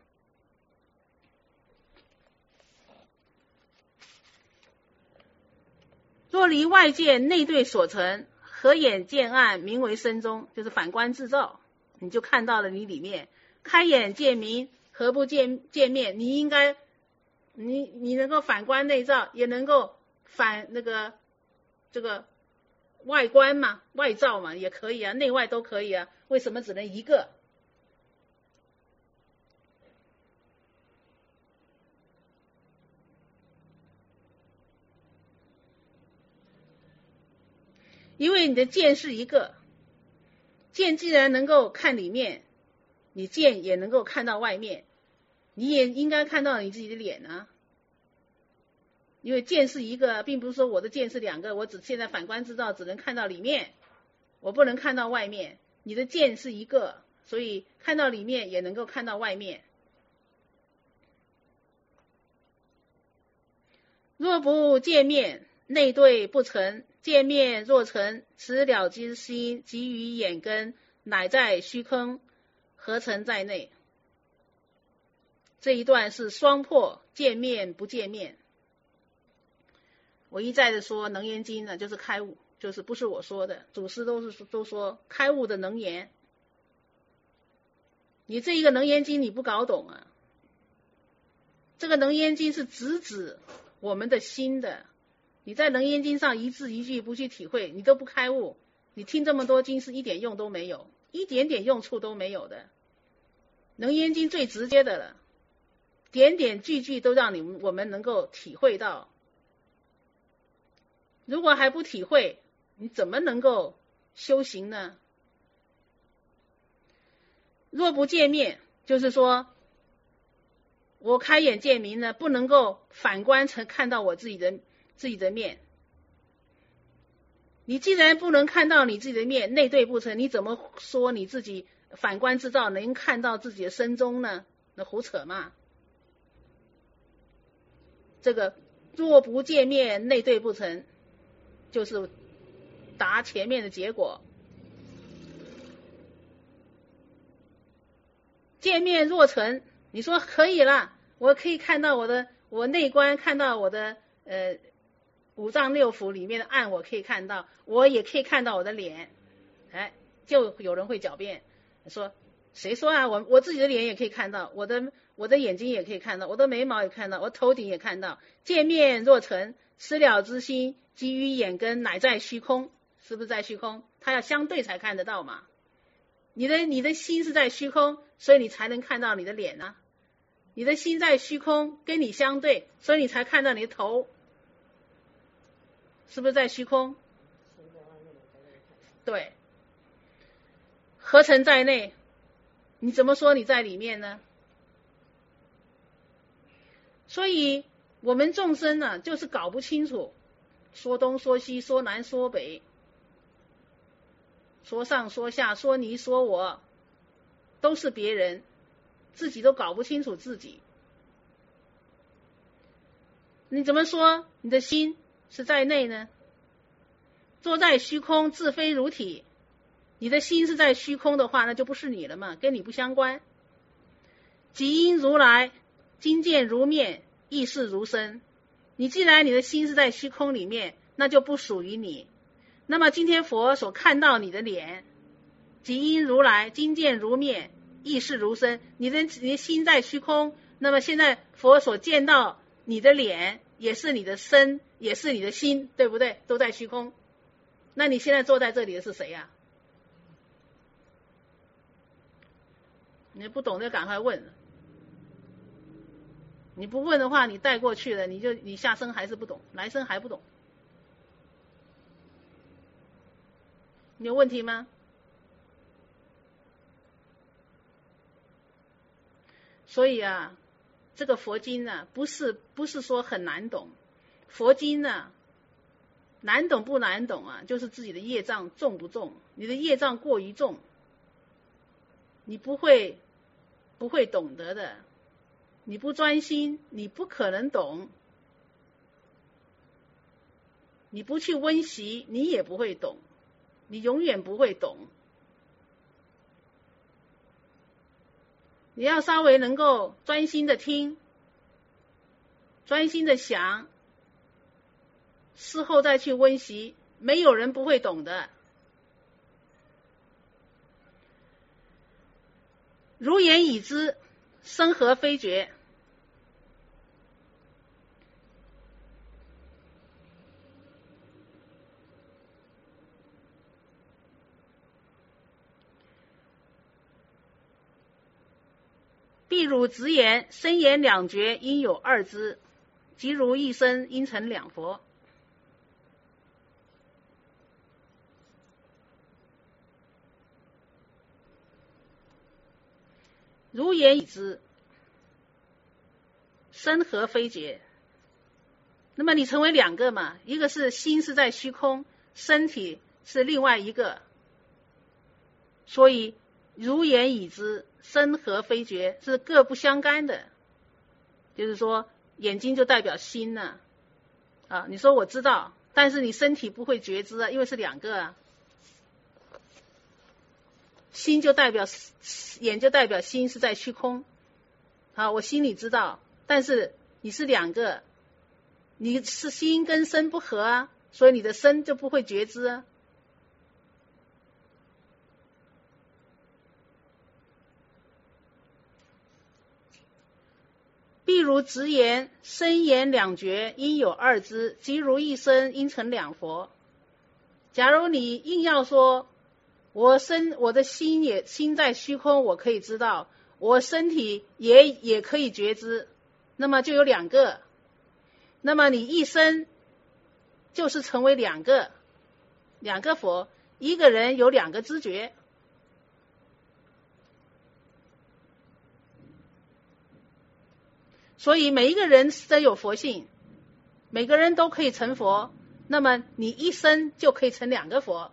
若离外界内对所成，合眼见暗，名为身中，就是反观自照，你就看到了你里面。开眼见明，何不见见面？你应该，你你能够反观内照，也能够反那个这个外观嘛，外照嘛，也可以啊，内外都可以啊。为什么只能一个？因为你的见是一个，见既然能够看里面，你见也能够看到外面，你也应该看到你自己的脸啊。因为见是一个，并不是说我的见是两个，我只现在反观自照只能看到里面，我不能看到外面。你的见是一个，所以看到里面也能够看到外面。若不见面，内对不成。见面若成，此了之心即于眼根，乃在虚空，合成在内。这一段是双破，见面不见面。我一再的说能言经呢，就是开悟，就是不是我说的，祖师都是都说开悟的能言。你这一个能言经你不搞懂啊，这个能言经是直指我们的心的。你在能言经上一字一句不去体会，你都不开悟，你听这么多经是一点用都没有，一点点用处都没有的。能言经最直接的了，点点句句都让你们我们能够体会到。如果还不体会，你怎么能够修行呢？若不见面，就是说我开眼见明呢，不能够反观成看到我自己的自己的面。你既然不能看到你自己的面，内对不成，你怎么说你自己反观自照能看到自己的身中呢？那胡扯嘛。这个若不见面，内对不成，就是答前面的结果。见面若成，你说可以了，我可以看到我的我内观，看到我的呃五脏六腑里面的暗，我可以看到，我也可以看到我的脸。哎，就有人会狡辩说，谁说啊？我我自己的脸也可以看到，我的我的眼睛也可以看到，我的眉毛也看到，我头顶也看到。见面若成，失了之心基于眼根，乃在虚空。是不是在虚空？它要相对才看得到嘛。 你的你的心是在虚空，所以你才能看到你的脸啊。你的心在虚空，跟你相对，所以你才看到你的头，是不是在虚空？对，合成在内，你怎么说你在里面呢？所以我们众生呢、啊，就是搞不清楚，说东说西，说南说北，说上说下，说你说我，都是别人，自己都搞不清楚自己。你怎么说你的心是在内呢？坐在虚空，自非如体。你的心是在虚空的话，那就不是你了嘛，跟你不相关。即因如来，今见如面，意识如身。你既然你的心是在虚空里面，那就不属于你。那么今天佛所看到你的脸，即因如来，今见如面，意识如身。你的你的心在虚空，那么现在佛所见到你的脸，也是你的身，也是你的心，对不对？都在虚空。那你现在坐在这里的是谁呀、啊？你不懂就赶快问了。你不问的话，你带过去了，你就你下生还是不懂，来生还不懂。你有问题吗？所以啊，这个佛经呢、啊，不是不是说很难懂，佛经呢、啊。难懂不难懂啊？就是自己的业障重不重？你的业障过于重，你不会不会懂得的。你不专心，你不可能懂。你不去温习，你也不会懂，你永远不会懂。你要稍微能够专心的听，专心的想。事后再去温习，没有人不会懂的。如言已知，生和非觉。譬汝直言，身言两觉，应有二知；即如一身，应成两佛。如言已知，身和非觉。那么你成为两个嘛？一个是心是在虚空，身体是另外一个。所以如言已知，身和非觉是各不相干的。就是说，眼睛就代表心呢、啊。啊，你说我知道，但是你身体不会觉知啊，因为是两个啊。心就代表眼，就代表心是在虚空。好，我心里知道，但是你是两个，你是心跟身不合啊，所以你的身就不会觉知啊。譬如直言，身言两觉，应有二知；即如一身，应成两佛。假如你硬要说，我身我的心也心在虚空，我可以知道，我身体也也可以觉知，那么就有两个，那么你一生就是成为两个两个佛，一个人有两个知觉。所以每一个人都有佛性，每个人都可以成佛，那么你一生就可以成两个佛。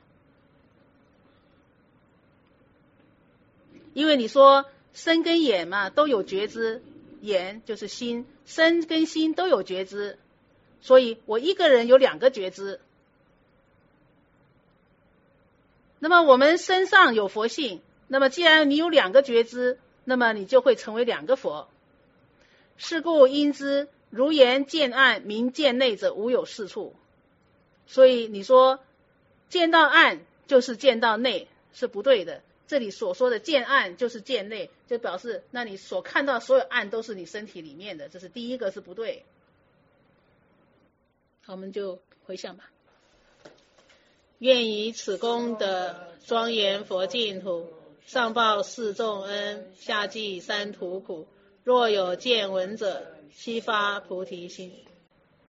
因为你说身跟眼嘛都有觉知，眼就是心，身跟心都有觉知，所以我一个人有两个觉知。那么我们身上有佛性，那么既然你有两个觉知，那么你就会成为两个佛。是故应知，如言见暗名见内者，无有是处。所以你说见到暗就是见到内，是不对的。这里所说的见暗就是见内，就表示那你所看到所有暗都是你身体里面的，这是第一个是不对。好，我们就回向吧。愿以此功德庄严佛净土， 上报四重恩，下济三途苦。若有见闻者，悉发菩提心。